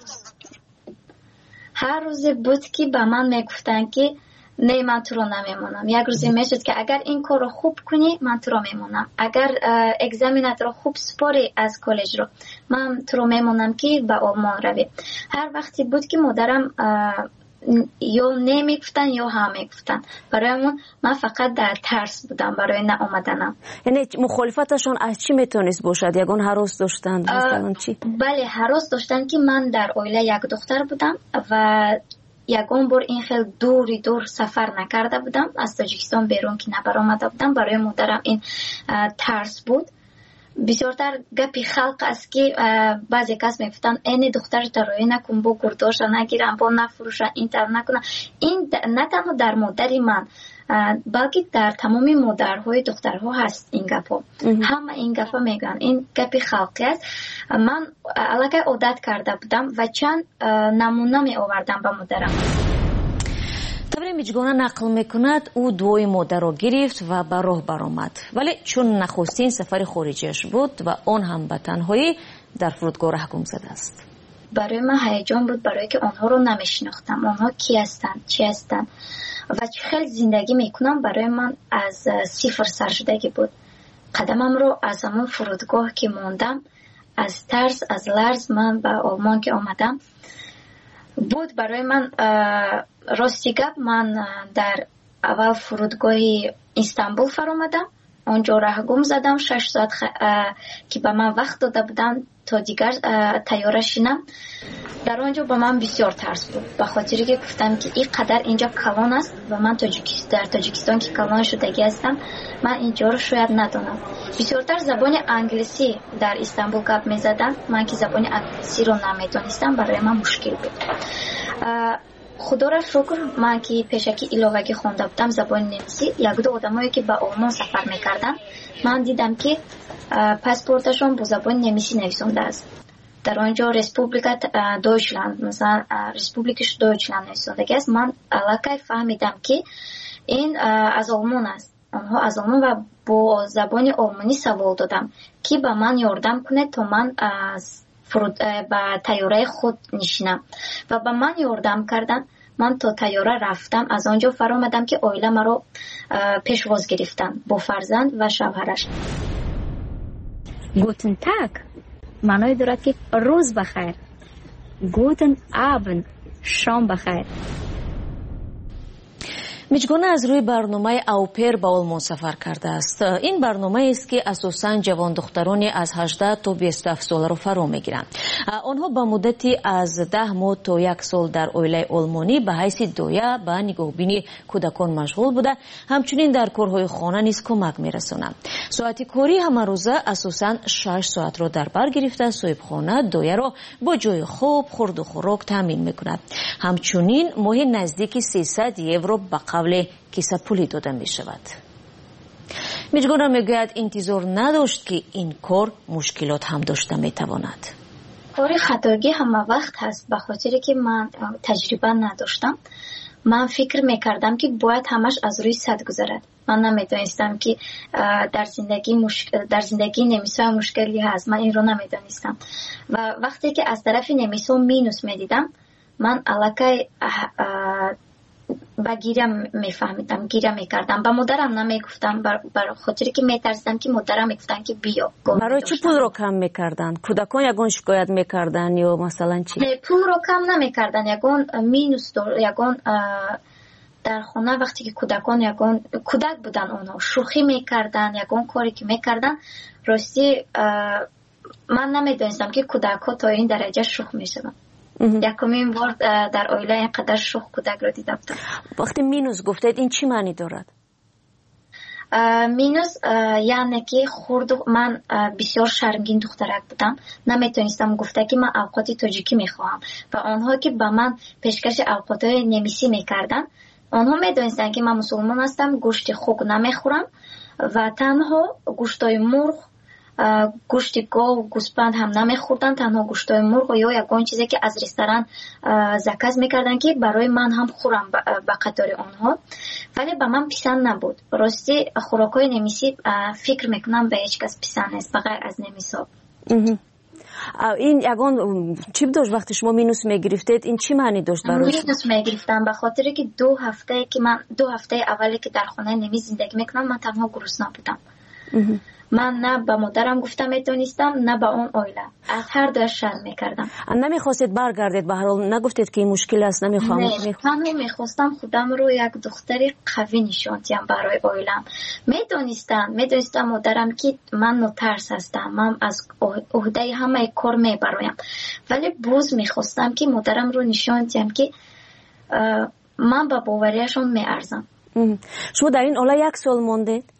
هر روز بود که به من می گفتن که نه من تو رو نمیمونم. یک روزی میشد که اگر این کار رو خوب کنی من تو رو میمونم، اگر اگزامینات رو خوب سپاری از کالج رو من تو رو میمونم که به آلمان روی. هر وقتی بود که مادرم یا نمیگفتن یا هم میگفتن، برای من فقط در ترس بودم برای نه آمدنم. یعنی مخالفتشون از چی میتونست باشد؟ یگان هراس داشتند مثلا چی؟ بله هراس داشتن که من در عائله یک دختر بودم و یگان بار این خیلی دوری دور سفر نکرده بودم، از تاجیکستان بیرون که نبر آمده بودم. برای مادرم این ترس بود. بسیارتر گپی خلق است که بعضی کس میفتن این دختر ترایی نکن، با گرداش نگیرن، با نفروشن، این تر نکنن. این نه تنها در مادری من بلکه در تمامی مادرهای دخترها هست این گپا. همه این گپا میگن، این گپی خلقی است. من علاقه عادت کرده بودم و چند نمونه می آوردم به مادرم. طبری میجگانه نقل میکند او دوی مادر را گرفت و به راه برآمد، ولی چون نخستین سفر خارجیش بود و آن هم به تنهایی، در فرودگاه رهگم زده است. برای من هیجان بود، برای که آنها رو نمیشناختم. آنها کی هستند، چی هستند و چه خیلی زندگی میکنم. برای من از صفر سر شدگی بود. قدمم رو از همون فرودگاه که موندم، از ترس از لرز من به آلمان که آمدم بود. برای من راستی گپ، من در اول فرودگاه استانبول فرامدم اونجا راه گم زدم شش ساعت خ... که به من وقت داده بودن تا دیگر تیاره شینم. در آنجا با من بسیار ترس بود به خاطری که گفتم که این قدر اینجا کلان است و من تاجیکستان در تاجیکستان که کلان شدگی هستم من اینجا رو شاید ندانم. بسیارتر زبان انگلیسی در استانبول گپ میزدن، من که زبان انگلیسی رو نمیدانستم برای من مشکل بود. خدا را شکر من که پیشکی ایلاوگی خونده بودم زبان نمیسی، یک دو آدمایی که به آلمان سفر میکردن من دیدم که پاسپورتشون با زبان نمیسی نویسنده است. در آنجا رسپوبلیکا دویچلند مثلا رسپوبلیکش دویچلند نویسندگی است. من علاقه فهمیدم که این از آلمان است. آنها از آلمان و با زبان آلمانی سوال دادم که به من یاردم کنه تا من از به تیاره خود نشینم و به من یاردم کردن. من تا تیاره رفتم، از آنجا فرامدم که اویله مرا پیشواز گرفتن با فرزند و شوهرش. گوتن تاگ معنای دارد که روز بخیر. گوتن آبن شام بخیر. میجگونه از روی برنامه اوپر با آلمان سفر کرده است. این برنامه است که اساساً جوان دخترانی از هجده تا بیست و هفت ساله را فرا میگیرند. آنها با مدتی از ده ماه تا یک سال در اویله آلمانی به حیث دایه به نگاهبینی کودکان مشغول بوده، همچنین در کارهای خانه نیز کمک میرسانند. ساعت کاری همه روزه اساساً شش ساعت را در بر گرفته صاحبخانه دایه را با جای خوب، خورد و خوراک تامین میکند. همچنین ماهی نزدیک سیصد یورو به قبل کیسه پولی داده می شود. میجگونه میگوید انتظار نداشت که این کار مشکلات هم داشته می تواند. کار خطاگی همه وقت هست به خاطری که من تجربه نداشتم. من فکر میکردم که باید همش از روی سد گذرد. من نمیدانستم که در زندگی مشکل در زندگی نمیسا مشکلی هست. من این رو نمیدانستم و وقتی که از طرف نمیسا مینوس میدیدم من علاقه با گیرم میفهمیدم، گیرم میکردم. با مادرم نمیگفتم برای خاطری که میترسیدم که مادرم میگفتن که بیا. برای چی پول رو کم میکردن؟ کودکان یگون شکایت میکردن یا مثلا چی؟ نه، پول رو کم نمیکردن. یگون مینوس دار یگون در خونه وقتی که کودکان یگون کودک بودن اونها شوخی میکردن، یگون کاری که میکردن راستی من نمیدونستم که کودک ها تا این درجه شوخ میشن. یکمین بار در اویله اینقدر شوخ کودک رو دیده بودم. وقتی مینوس گفتید این چی معنی دارد؟ مینوس یعنی که خورد من بسیار شرمگین دخترک بودم، نمیتونستم گفته که من اوقات تاجیکی میخواهم و آنها که به من پیشکش اوقات نمیسی میکردن آنها میدونستن که من مسلمان هستم، گوشت خوک نمیخورم و تنها گوشتای مرغ، گوشت گاو، گوسفند هم نمیخوردن، تنها گوشتای مرغ یا یگان چیزی که از رستوران زکات میکردن که برای من هم خورم به قطار آنها، ولی به من پسند نبود. راستی خوراکای نمیسی فکر میکنم به هیچ کس پسند نیست بغیر از نمیسا. این یگان چی داشت وقتی شما مینوس میگرفتید؟ این چی معنی داشت برای شما؟ مینوس میگرفتم به خاطر که دو هفته که من دو هفته اولی که در خانه نمی زندگی میکنم من تنها گرسنه بودم. من نه به مادرم گفتم میتونستم نه به اون اویله، از هر دو شرم میکردم. نمیخواستید برگردید به هر حال؟ نگفتید که این مشکل است نمیخوام؟ نه، تنها میخواستم خودم رو یک دختری قوی نشون دهم برای اویلم. میدونستم میدونستم مادرم که من نترس هستم، من از عهده همه کار میبرایم، ولی باز میخواستم که مادرم رو نشون دهم که من با باوریشون میارزم. شما در این اوله یک سال موندید؟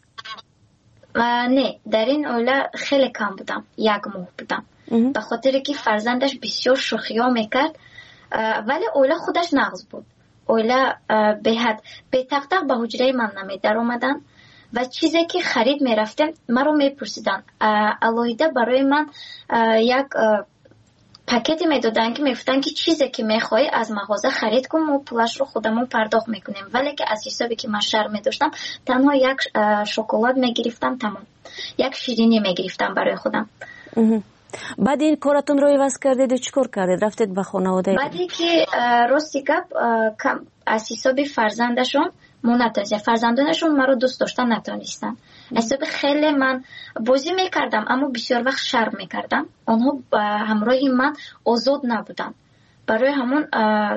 نه، در این اوله خیلی کم بودم، یک ماه بودم، به خاطر که فرزندش بسیار شوخی ها میکرد، ولی اوله خودش نغز بود. اوله به حد به تق تق به حجره من نمی در اومدن و چیزی که خرید میرفتم من رو میپرسیدن. الایده برای من یک پاکتی میدادن که میگفتن که چیزی که میخوای از مغازه خرید کن و پولش رو خودمون پرداخت میکنیم، ولی که از حسابی که من شرم میداشتم تنها یک شکلات میگرفتم، تمام یک شیرینی میگرفتم برای خودم. بعد این کارتون رو عوض کردید چیکار کردید؟ رفتید به خانواده؟ بعدی که راستی گپ از حسابی فرزندشون منتظر فرزندانشون مرا دوست داشتن نتونستن. حساب خیلی من بازی میکردم اما بسیار وقت شرم میکردم. آنها همراه من آزاد نبودن، برای همون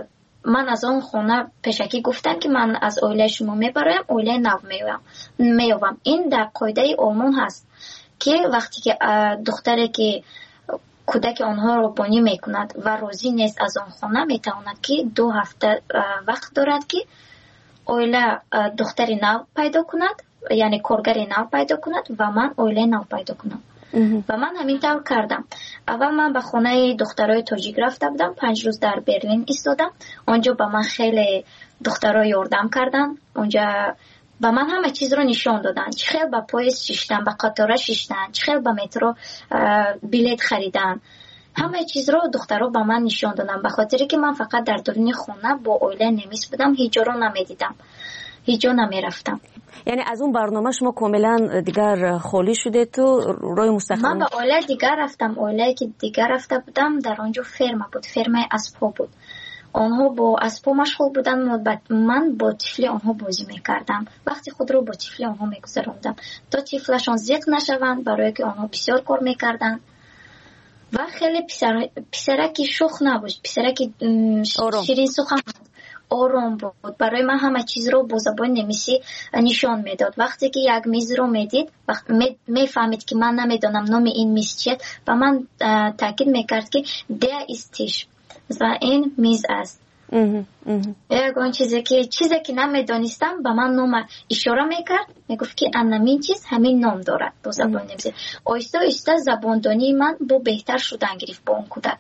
من از اون خونه پیشکی گفتم که من از اویله شما میبرایم، اویله نو میوم. این در قاعده آلمان هست که وقتی که دختری که کودک آنها رو بانی میکند و راضی نیست از آن خانه، میتواند که دو هفته وقت دارد که اویله دختری نو پیدا کند، یعنی کارگری نو پیدا کند و من اویله نو پیدا کنم. و من همین طور کردم. اول من به خانه دخترای تاجیک رفته بودم، پنج روز در برلین ایستادم. اونجا به من خیلی دخترای یاردم کردن. اونجا به من همه چیز رو نشان دادن، چه خیلی به پاییز شیشتن، به قطاره شیشتن، چه خیلی به مترو بلیت خریدن. همه چیز رو دخترها به من نشان دادن، به خاطری که من فقط در درون خانه با اویله نمیس بودم، هیچ جا رو نمیدیدم، هیچ جا نمیرفتم. یعنی از اون برنامه شما کاملا دیگر خالی شده تو روی مستقیم؟ من به اویله دیگر رفتم. اویله که دیگر رفته بودم در آنجا فرما بود، فرمای اسبا بود. آنها با اسبا مشغول بودن، من با طفلی آنها بازی میکردم. وقتی خود رو با طفلی آنها میگذراندم تا طفلشان زیق نشوند، برای که آنها بسیار کار میکردن و خیلی پسر پسرکی شوخ نبود، پسرکی شیرین سخن آرام بود. برای من همه چیز رو با زبان نمیسی نشان میداد. وقتی که یک میز رو میدید، میفهمید که من نمیدونم نام این میز چیه و من تاکید میکرد که there is tisch، مثلا این میز است. یک اون چیزی که چیزی که نمیدونستم به من نام اشاره میکرد، میگفت که همین چیز همین نام دارد با زبان نمیسی. آیسته آیسته زباندانی من با بهتر شدن گرفت با اون کودک.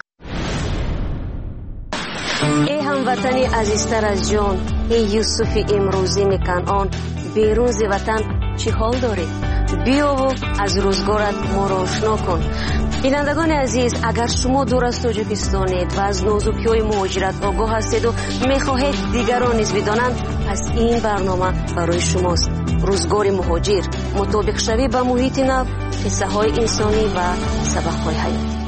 ای هموطنی عزیزتر از جان، ای یوسف امروزی کنعان، بیرون ز وطن چی حال داری؟ بیا و از روزگارت ما را آشنا کن. بینندگان عزیز، اگر شما دور از تاجیکستانید و از نازکی‌های مهاجرت آگاه هستید و میخواهید دیگران نیز بدانند، پس این برنامه برای شماست. روزگار مهاجر، مطابق شوی به محیط نو، قصه های انسانی و سبق های حیاتی.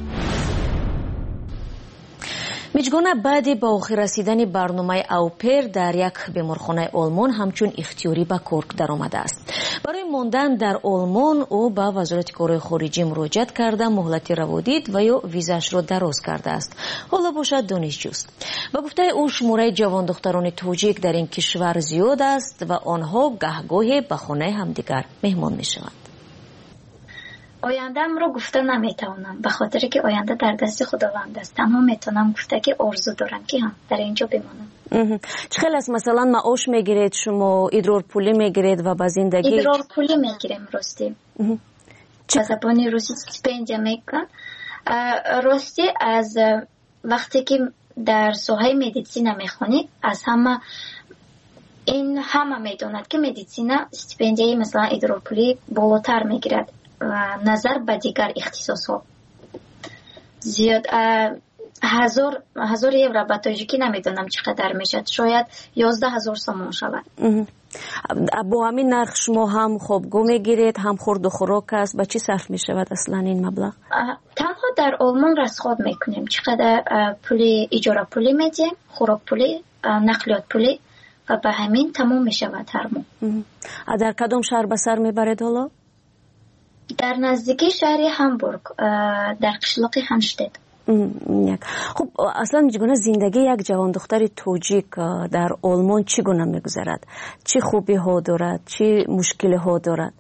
میجگانه بعد با آخر رسیدن برنامه اوپر در یک بیمارخانه آلمان همچون اختیاری به کار درآمده است. برای ماندن در آلمان او به وزارت کارهای خارجی مراجعت کرده، مهلت روادید و یا ویزاش را دراز کرده است. حالا باشد دانشجوست. با گفته او شماره جوان دختران تاجیک در این کشور زیاد است و آنها گهگاهی به خانه همدیگر مهمان میشوند. آینده‌ام رو گفته نمیتونم، به خاطر که آینده در دست خداوند است. تنها میتونم گفته که آرزو دارم که هم در اینجا بمانم. چه خیلی است مثلا معاش میگیرید شما، ادرار پولی میگیرید و با زندگی؟ ادرار پولی میگیریم راستی. به زبان روسی استیپندیا میگن. راستی از وقتی که در ساحه مدیسین میخوانید، از همه این همه میدوند که مدیسین استیپندیای مثلا ادرار پولی بالاتر میگیرد نظر به دیگر اختصاصات. زیاد هزار هزار یورو به تاجیکی نمیدونم چقدر میشد، شاید یازده هزار سوم شود. با همین نرخ شما هم خوابگاه میگیرید، هم خورد و خوراک است، به چی صرف میشود اصلا این مبلغ؟ تنها در آلمان رسخاد میکنیم، چقدر پولی اجاره پولی میدیم، خوراک پولی، نقلیات پولی و به همین تمام میشود هر ماه. در کدام شهر به سر میبرید حالا؟ در نزدیکی شهر همبورگ، در قشلاق هنشتد. خب اصلا میگونه زندگی یک جوان دختر تاجیک در آلمان چگونه میگذرد؟ چه خوبی ها دارد؟ چه مشکلی ها دارد؟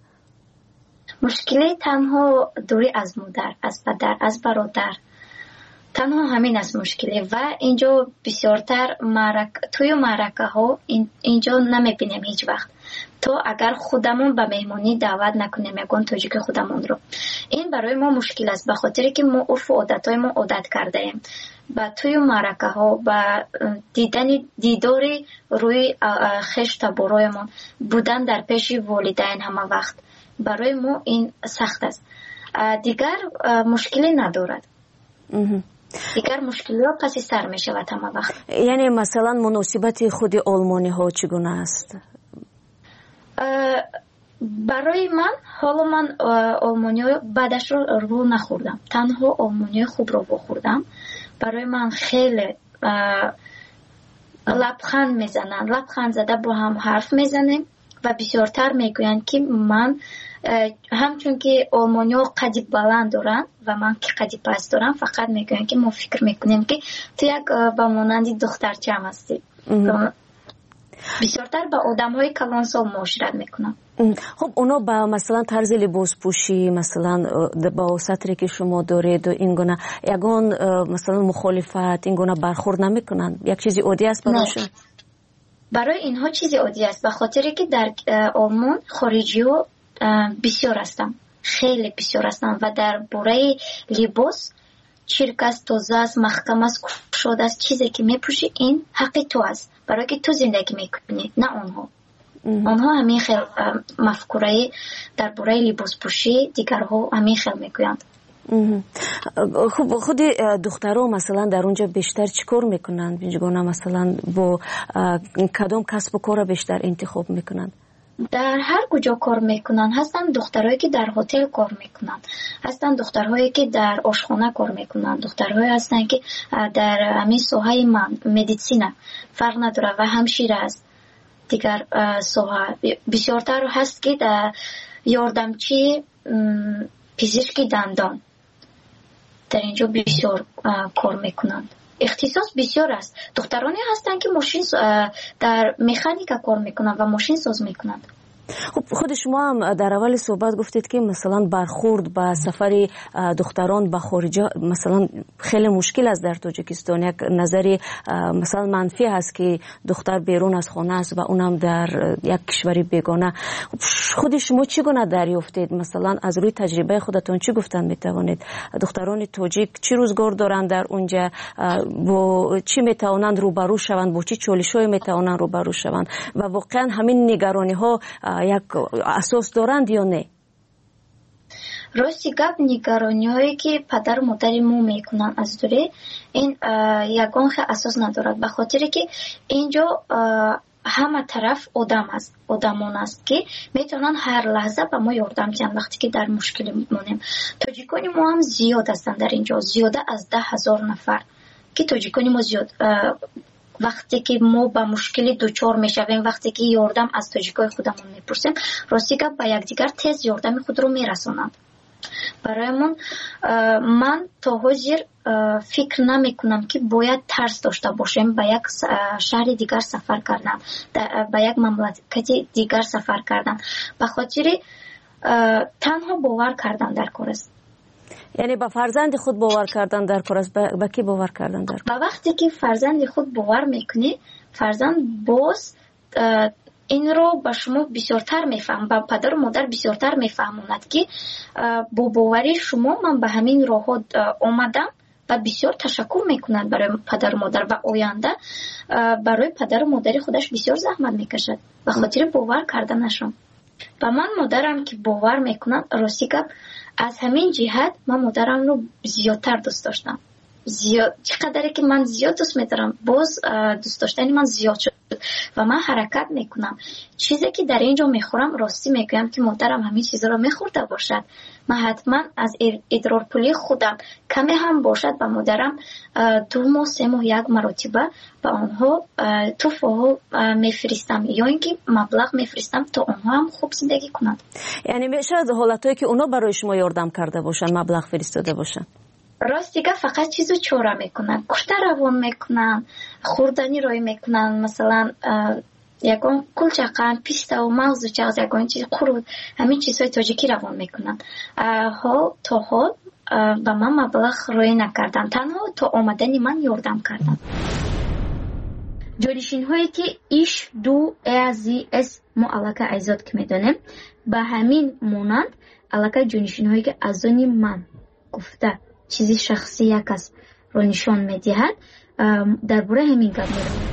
مشکلی تنها دوری از مادر، از پدر، از برادر، تنها همین است مشکلی. و اینجا بسیارتر معرک توی معرکه ها این اینجا نمیبینیم هیچ وقت. تو اگر خودمون به مهمانی دعوت نکنیم یکون تاجیک خودمون رو، این برای ما مشکل است، به خاطر که ما عرف و عادتهای ما عادت کرده ایم با توی معرکه ها و دیدن دیداری روی خشت برایمون بودن در پیش والدین همه وقت، برای ما این سخت است. دیگر مشکلی ندارد. دیگر مشکلی ها پس سر می شود همه وقت. یعنی مثلا مناسبت خود آلمانی ها چگونه است؟ برای من حالا من آلمانی بعدش رو رو نخوردم، تنها آلمانی خوب رو بخوردم. برای من خیلی لبخند میزنن، لبخند زده با هم حرف میزنیم و بسیارتر میگویند که من همچون که آلمانیا قدی بلند دارن و من که قدی پست دارم، فقط میگویند که ما فکر میکنیم که تو یک با مانند دخترچه هم هستی. بسیارتر با آدم های کلانسال معاشرت میکنن. خب اونا با مثلا طرز لباس پوشی، مثلا با سطری که شما دارید و این گونه یگان مثلا مخالفت این گونه برخورد نمیکنن؟ یک چیزی عادی است براشون؟ برای اینها چیزی عادی است، به خاطر که در آلمان خارجی ها بسیار هستن، خیلی بسیار هستن و در باره لباس چرک است، تازه است، محکم است، کشاده است. چیزی که میپوشی این حق تو است، برای که تو زندگی میکنی، نه آنها. آنها همین خیلی مفکوره در باره لباس پوشی دیگرها همین خیلی میگویند. خب خود دخترها مثلا در اونجا بیشتر چیکار میکنند؟ بینجگانه مثلا با کدام کسب و کار بیشتر انتخاب میکنند؟ در هر کجا کار میکنن. هستن دخترهایی که در هتل کار میکنن، هستن دخترهایی که در آشخانه کار میکنن، دخترهایی هستن که در همین ساحه من مدیسینه فرق نداره و همشیره است. دیگر ساحه بسیارتر هست که در یاردمچی پزشکی دندان در اینجا بسیار کار میکنند. اختصاص بسیار است. دخترانی هستند که ماشین در مکانیکا کار میکنند و ماشین ساز میکنند. خب خود شما هم در اول صحبت گفتید که مثلا برخورد با سفر دختران به خارج مثلا خیلی مشکل است در تاجیکستان. یک نظری مثلا منفی هست که دختر بیرون از خانه است و اونم در یک کشوری بیگانه. خود شما چی گونه دریافتید؟ مثلا از روی تجربه خودتون چی گفتن میتوانید؟ دختران تاجیک چی روزگار دارند در اونجا؟ با چی میتوانند روبرو شوند؟ با چی چالش‌هایی میتوانند روبرو شوند؟ و واقعا همین نگرانی ها یک اساس دارند یا نه؟ راستی گپ نگرانی هایی که پدر و مادر ما میکنن از دوره این یگان خیلی اساس ندارد، به خاطر که اینجا همه طرف آدم است، آدمان است که میتونن هر لحظه به ما یاردم کنن وقتی که در مشکل میمونیم. تاجیکانی ما هم زیاد هستن در اینجا، زیاده از ده هزار نفر که تاجیکانی ما زیاد وقتی که ما با مشکلی دوچار میشویم، وقتی که یاردم از تاجیکای خودمون میپرسیم، راستی که با یکدیگر تیز یاردم خود رو میرسونند. برایمون من تا حاضر فکر نمیکنم که باید ترس داشته باشیم با یک شهر دیگر سفر کردن، با یک مملکت دیگر سفر کردن، به خاطر تنها باور کردن در کار است. یعنی با فرزند خود باور کردن در کار است. با کی باور کردن در کار؟ با وقتی که فرزند خود باور میکنی، فرزند باز این رو با شما بسیارتر میفهم، با پدر و مادر بسیارتر میفهموند که با باوری شما من به همین راه آمدم و بسیار تشکر میکنند برای پدر و مادر و آینده برای پدر و مادر خودش بسیار زحمت میکشد به خاطر باور کردنشون. و من مادرم که باور میکنم، راستی که از همین جهت من مادرم رو زیادتر دوست داشتم. زیاد چقدر که من زیاد دوست می‌دارم، باز دوست داشتنی من زیاد شد و من حرکت میکنم. چیزی که در اینجا میخورم راستی میگم که مادرم همین چیزا رو میخورده باشد، من حتما از ادرار پولی خودم کمی هم باشد به مادرم دو ماه سه ماه یک مرتبه به آنها تحفه میفرستم یا اینکه مبلغ میفرستم تا آنها هم خوب زندگی کنند. یعنی میشه حالتایی که اونا برای شما یاردم کرده باشن، مبلغ فرستاده باشن؟ راست دیگه فقط چیزو چوره میکنن، کشته روان میکنن، خوردنی روی میکنن، مثلا یکان کلچقن، پیسته و مغز و چغز یکان چیز قرود، همین چیزهای تاجیکی روان میکنن. ها تا حال به من مبلغ روی نکردن، تنها تا آمدنی من یاردم کردن. جانشین هایی که ایش دو ازی اس ما علاقه ایزاد که میدانیم به همین مونند علاقه جانشین هایی که ازانی من گفته چیزی شخصی یک از رو نشان میدهد درباره همین گپ می‌رود.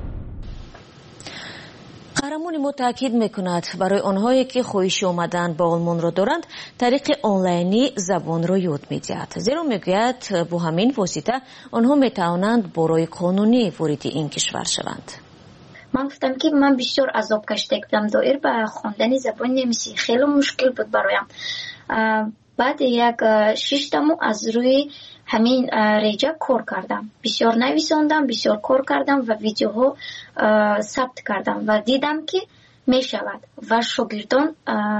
قهرمان ما تاکید میکند برای آنهایی که خواهش آمدن با آلمان را دارند طریق آنلاینی زبان را یاد میدهد، زیرا میگوید با همین واسطه آنها میتوانند برای قانونی وارد این کشور شوند. من گفتم که من بسیار عذاب کشیده بودم، دایر به خواندن زبان نمیسی خیلی مشکل بود برایم. بعد یک شش تامو از روی همین ریجا کار کردم، بسیار نویساندم، بسیار کار کردم و ویدیوها ثبت کردم و دیدم که می شود و شاگردان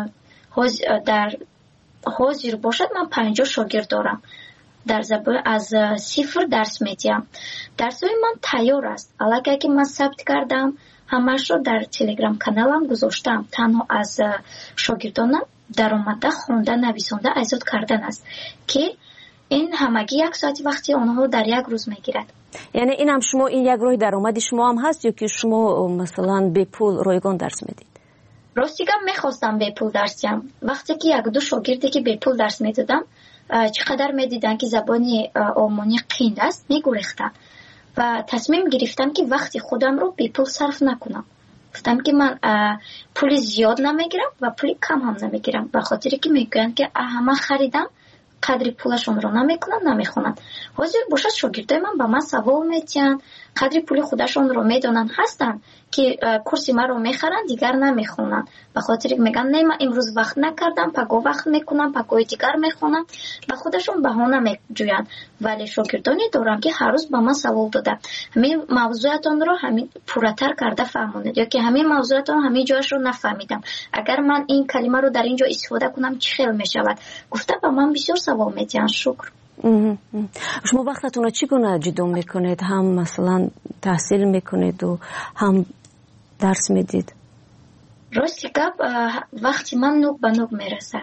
در حاضر باشد. من پنجاه شاگرد دارم در زبان از صفر درس میدیم. درسای من تیار است. الان که من ثبت کردم همش رو در تلگرام کانالم گذاشتم. تنها از شاگردانم در اومده خوانده نویسنده ایجاد کردن است که این همگی یک ساعت وقتی آنها در یک روز میگیرد. یعنی این هم شما این یک راه درآمد شما هم هست یا که شما مثلا به پول رایگان درس میدید؟ راستیگم میخواستم به پول درس دهم. وقتی که یک دو شاگردی که به پول درس میدادم چقدر میدیدن که زبانی آلمانی قین است میگریختن و تصمیم گرفتم که وقتی خودم رو به پول صرف نکنم. گفتم که من پول زیاد نمیگیرم و پول کم هم نمیگیرم، به خاطری که میگن که همه خریدم قدر پولشون رو نمیکنن نمیخونن. حاضر باشد شاگردای من با من سوال میتین قدر پول خودشون رو میدونن هستن که کورس ما رو میخرن دیگر نمیخونن، به خاطر که میگن نه من امروز وقت نکردم پگاه وقت میکنم پگاه دیگر میخونم، به خودشون بهانه میجوین. ولی شاگردانی دارم که هر روز با من سوال داده همین موضوعاتون رو همین پورتر کرده فهمونید یا که همین موضوعاتون همین جاش رو نفهمیدم، اگر من این کلمه رو در اینجا استفاده کنم چه خیلی میشود. گفته با من بسیار سوال میتین. شکر. شما وقتتون رو چگونه جدا میکنید؟ هم مثلا تحصیل میکنید و هم درس میدید؟ راستی گپ وقتی من نوک به نوک میرسد.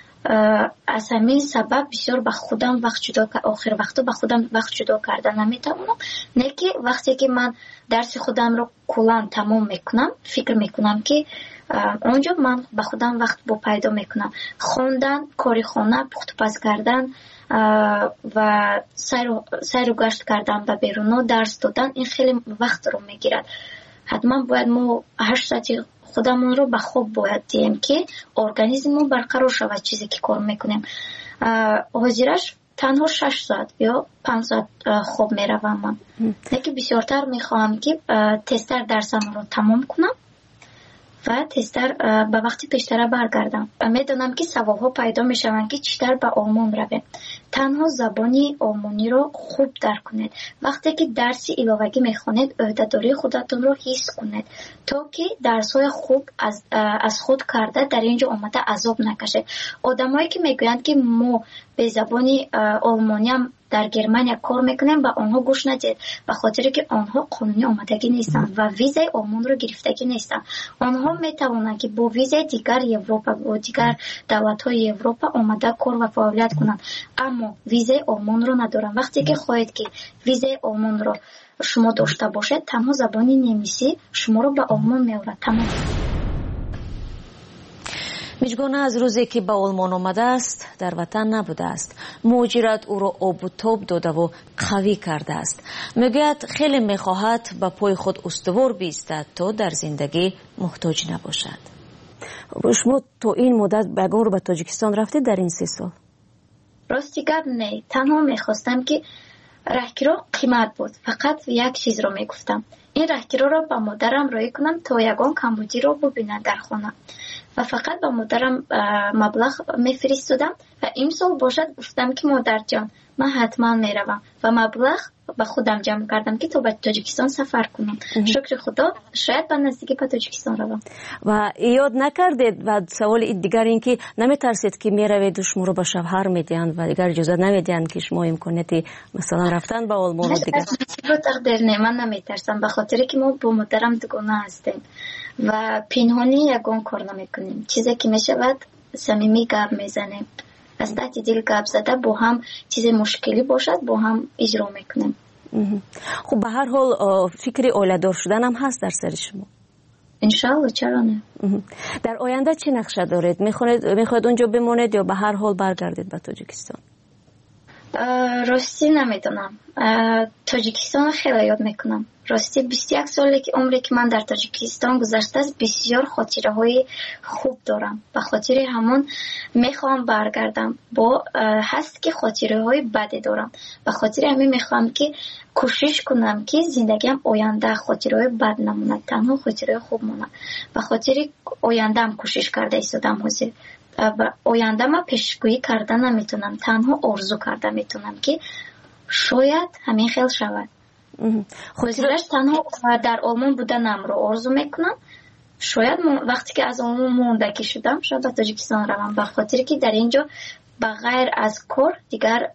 از همین سبب بسیار به خودم وقت جدا آخر وقتا به خودم وقت جدا کردن نمیتونم. نه که وقتی که من درس خودم رو کلا تمام میکنم فکر میکنم که اونجا من به خودم وقت با پیدا میکنم. خوندن، کاری خانه، پخت پز کردن و سیر و گشت کردن به بیرون درس دادن این خیلی وقت رو میگیرد. حتما باید ما هشت ساعتی خودمون رو به خواب باید دیم که ارگانیسممون برقرار شود چیزی که کار میکنیم. حاضرش تنها شش ساعت یا پنج ساعت خواب میروم من. یکی بسیارتر میخواهم که تستر درسم رو تمام کنم و تستر به وقتی پیشتر برگردم. میدونم که سوال ها پیدا میشوند که چطور به آلمان رویم. تنها زبانی آلمانی رو خوب درک کنید. وقتی که درسی علاوگی میخونید عهده‌داری خودتون رو حس کنید تا که درس‌های خوب از از خود کرده در اینجا اومده عذاب نکشید. آدمایی که میگویند که ما به زبانی آلمانی هم در گرمانیا کار میکنیم با آنها گوش ندید، به خاطر که آنها قانونی آمدگی نیستن و ویزای آلمان رو گرفتگی نیستن. آنها میتوانند که با ویزای دیگر اروپا و دیگر دولت‌های اروپا آمده کار و فعالیت کنند، اما ویزای آلمان رو ندارن. وقتی که خواهید که ویزای آلمان رو شما داشته باشید تنها زبانی نمیسی شما رو به آلمان میبرد. تمام. میجگانه از روزی که به آلمان آمده است در وطن نبوده است. مهاجرت او را آب و تاب داده و قوی کرده است. میگوید خیلی میخواهد به پای خود استوار بیستد تا در زندگی محتاج نباشد. شما تو این مدت بگاه رو به تاجیکستان رفتید در این سه سال؟ راستی گپ نه، تنها میخواستم که رهگیرا قیمت بود. فقط یک چیز رو میگفتم این رهگیرا رو با مادرم رای کنم تا یگان کمبودی رو ببینن در خانه و فقط با مادرم مبلغ میفرستادم و امسال باشد گفتم که مادر جان من حتما میروم و مبلغ به خودم جمع کردم که تو به تاجیکستان سفر کنم. شکر خدا شاید به نزدیکی به تاجیکستان روم. و یاد نکردید و سوال دیگر این که نمیترسید که میروید و شما رو به شوهر میدهند و دیگر اجازه نمیدهند که شما امکانیتی مثلا رفتن به آلمان و دیگر؟ رو تقدیر نه، من نمیترسم به خاطر که ما با مادرم دوگانه هستیم و پنهانی یگان کار نمیکنیم. چیزی که میشود صمیمی گپ میزنیم، از تحت دل گپ زده با هم چیز مشکلی باشد با هم اجرا میکنیم. خب به هر حال فکر اولادار شدن هم هست در سر شما؟ انشالله، چرا نه. در آینده چه نقشه دارید؟ میخواید میخواید اونجا بمونید یا به هر حال برگردید به تاجیکستان؟ راستی نمیدونم. تاجیکستان خیلی یاد میکنم. راستی بیست و یک سالی که عمری که من در تاجیکستان گذشته است بسیار خاطره های خوب دارم. به خاطر همون میخوام برگردم. با هست که خاطره های بدی دارم. به خاطر همین میخوام که کوشش کنم که زندگیم آینده خاطره های بد نمونه، تنها خاطره خوب مونه. به خاطر آینده هم کوشش کرده ایستادم حاضر. و آینده ما پیشگویی کردن نمیتونم، تنها آرزو کرده میتونم که شاید همین خیل شود. خودش تنها در آلمان بودنم رو آرزو میکنم شاید وقتی که از اون موندگی شدم شاید به تاجیکستان روم، به خاطر که در اینجا بغیر از کار دیگر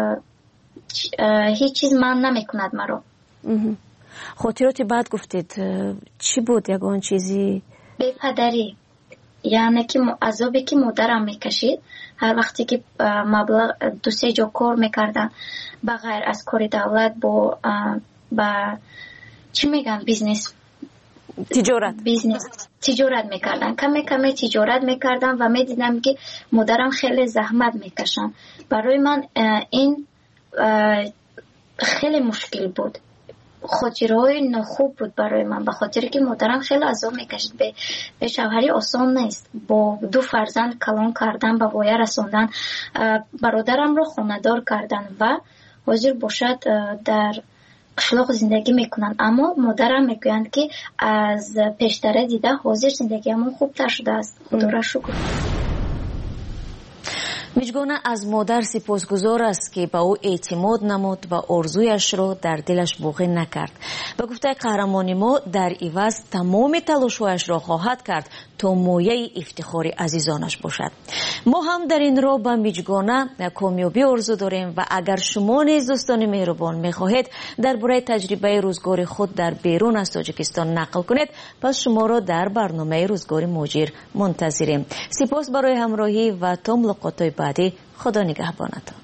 هیچ چیز من نمیکند مرا. خاطراتی بعد گفتید چی بود یگان چیزی؟ به پدری، یعنی که عذابی که مادرم میکشید هر وقتی که مبلغ دو سه جا کار میکردن بغیر از کار دولت با با چی میگن بیزنس تجارت بیزنس تجارت میکردن، کمی کمی تجارت میکردن و میدیدم که مادرم خیلی زحمت میکشن. برای من این خیلی مشکل بود، خاطرهای نخوب بود برای من، به خاطر که مادرم خیلی عذاب میکشید. به, به شوهری آسان نیست، با دو فرزند کلان کردن، به وایه رساندن، برادرم رو خانه‌دار کردن و حاضر باشد در قشلاق زندگی میکنن. اما مادرم میگویند که از پیشتره دیده حاضر زندگی همون خوبتر شده است. خدا را شکر. میجگانه از مادر سپاسگزار است که به او اعتماد نمود و آرزویش را در دلش باقی نکرد. به گفته قهرمان ما در عوض تمام تلاش‌هایش را خواهد کرد تا مایه افتخار عزیزانش باشد. ما هم در این راه به میجگانه کامیابی آرزو داریم و اگر شما نیز دوستان مهربان میخواهید درباره تجربه روزگار خود در بیرون از تاجیکستان نقل کنید، پس شما را در برنامه روزگار مهاجر منتظریم. سپاس برای همراهی و تا ملاقات بعدی. خدا نگهبانتان.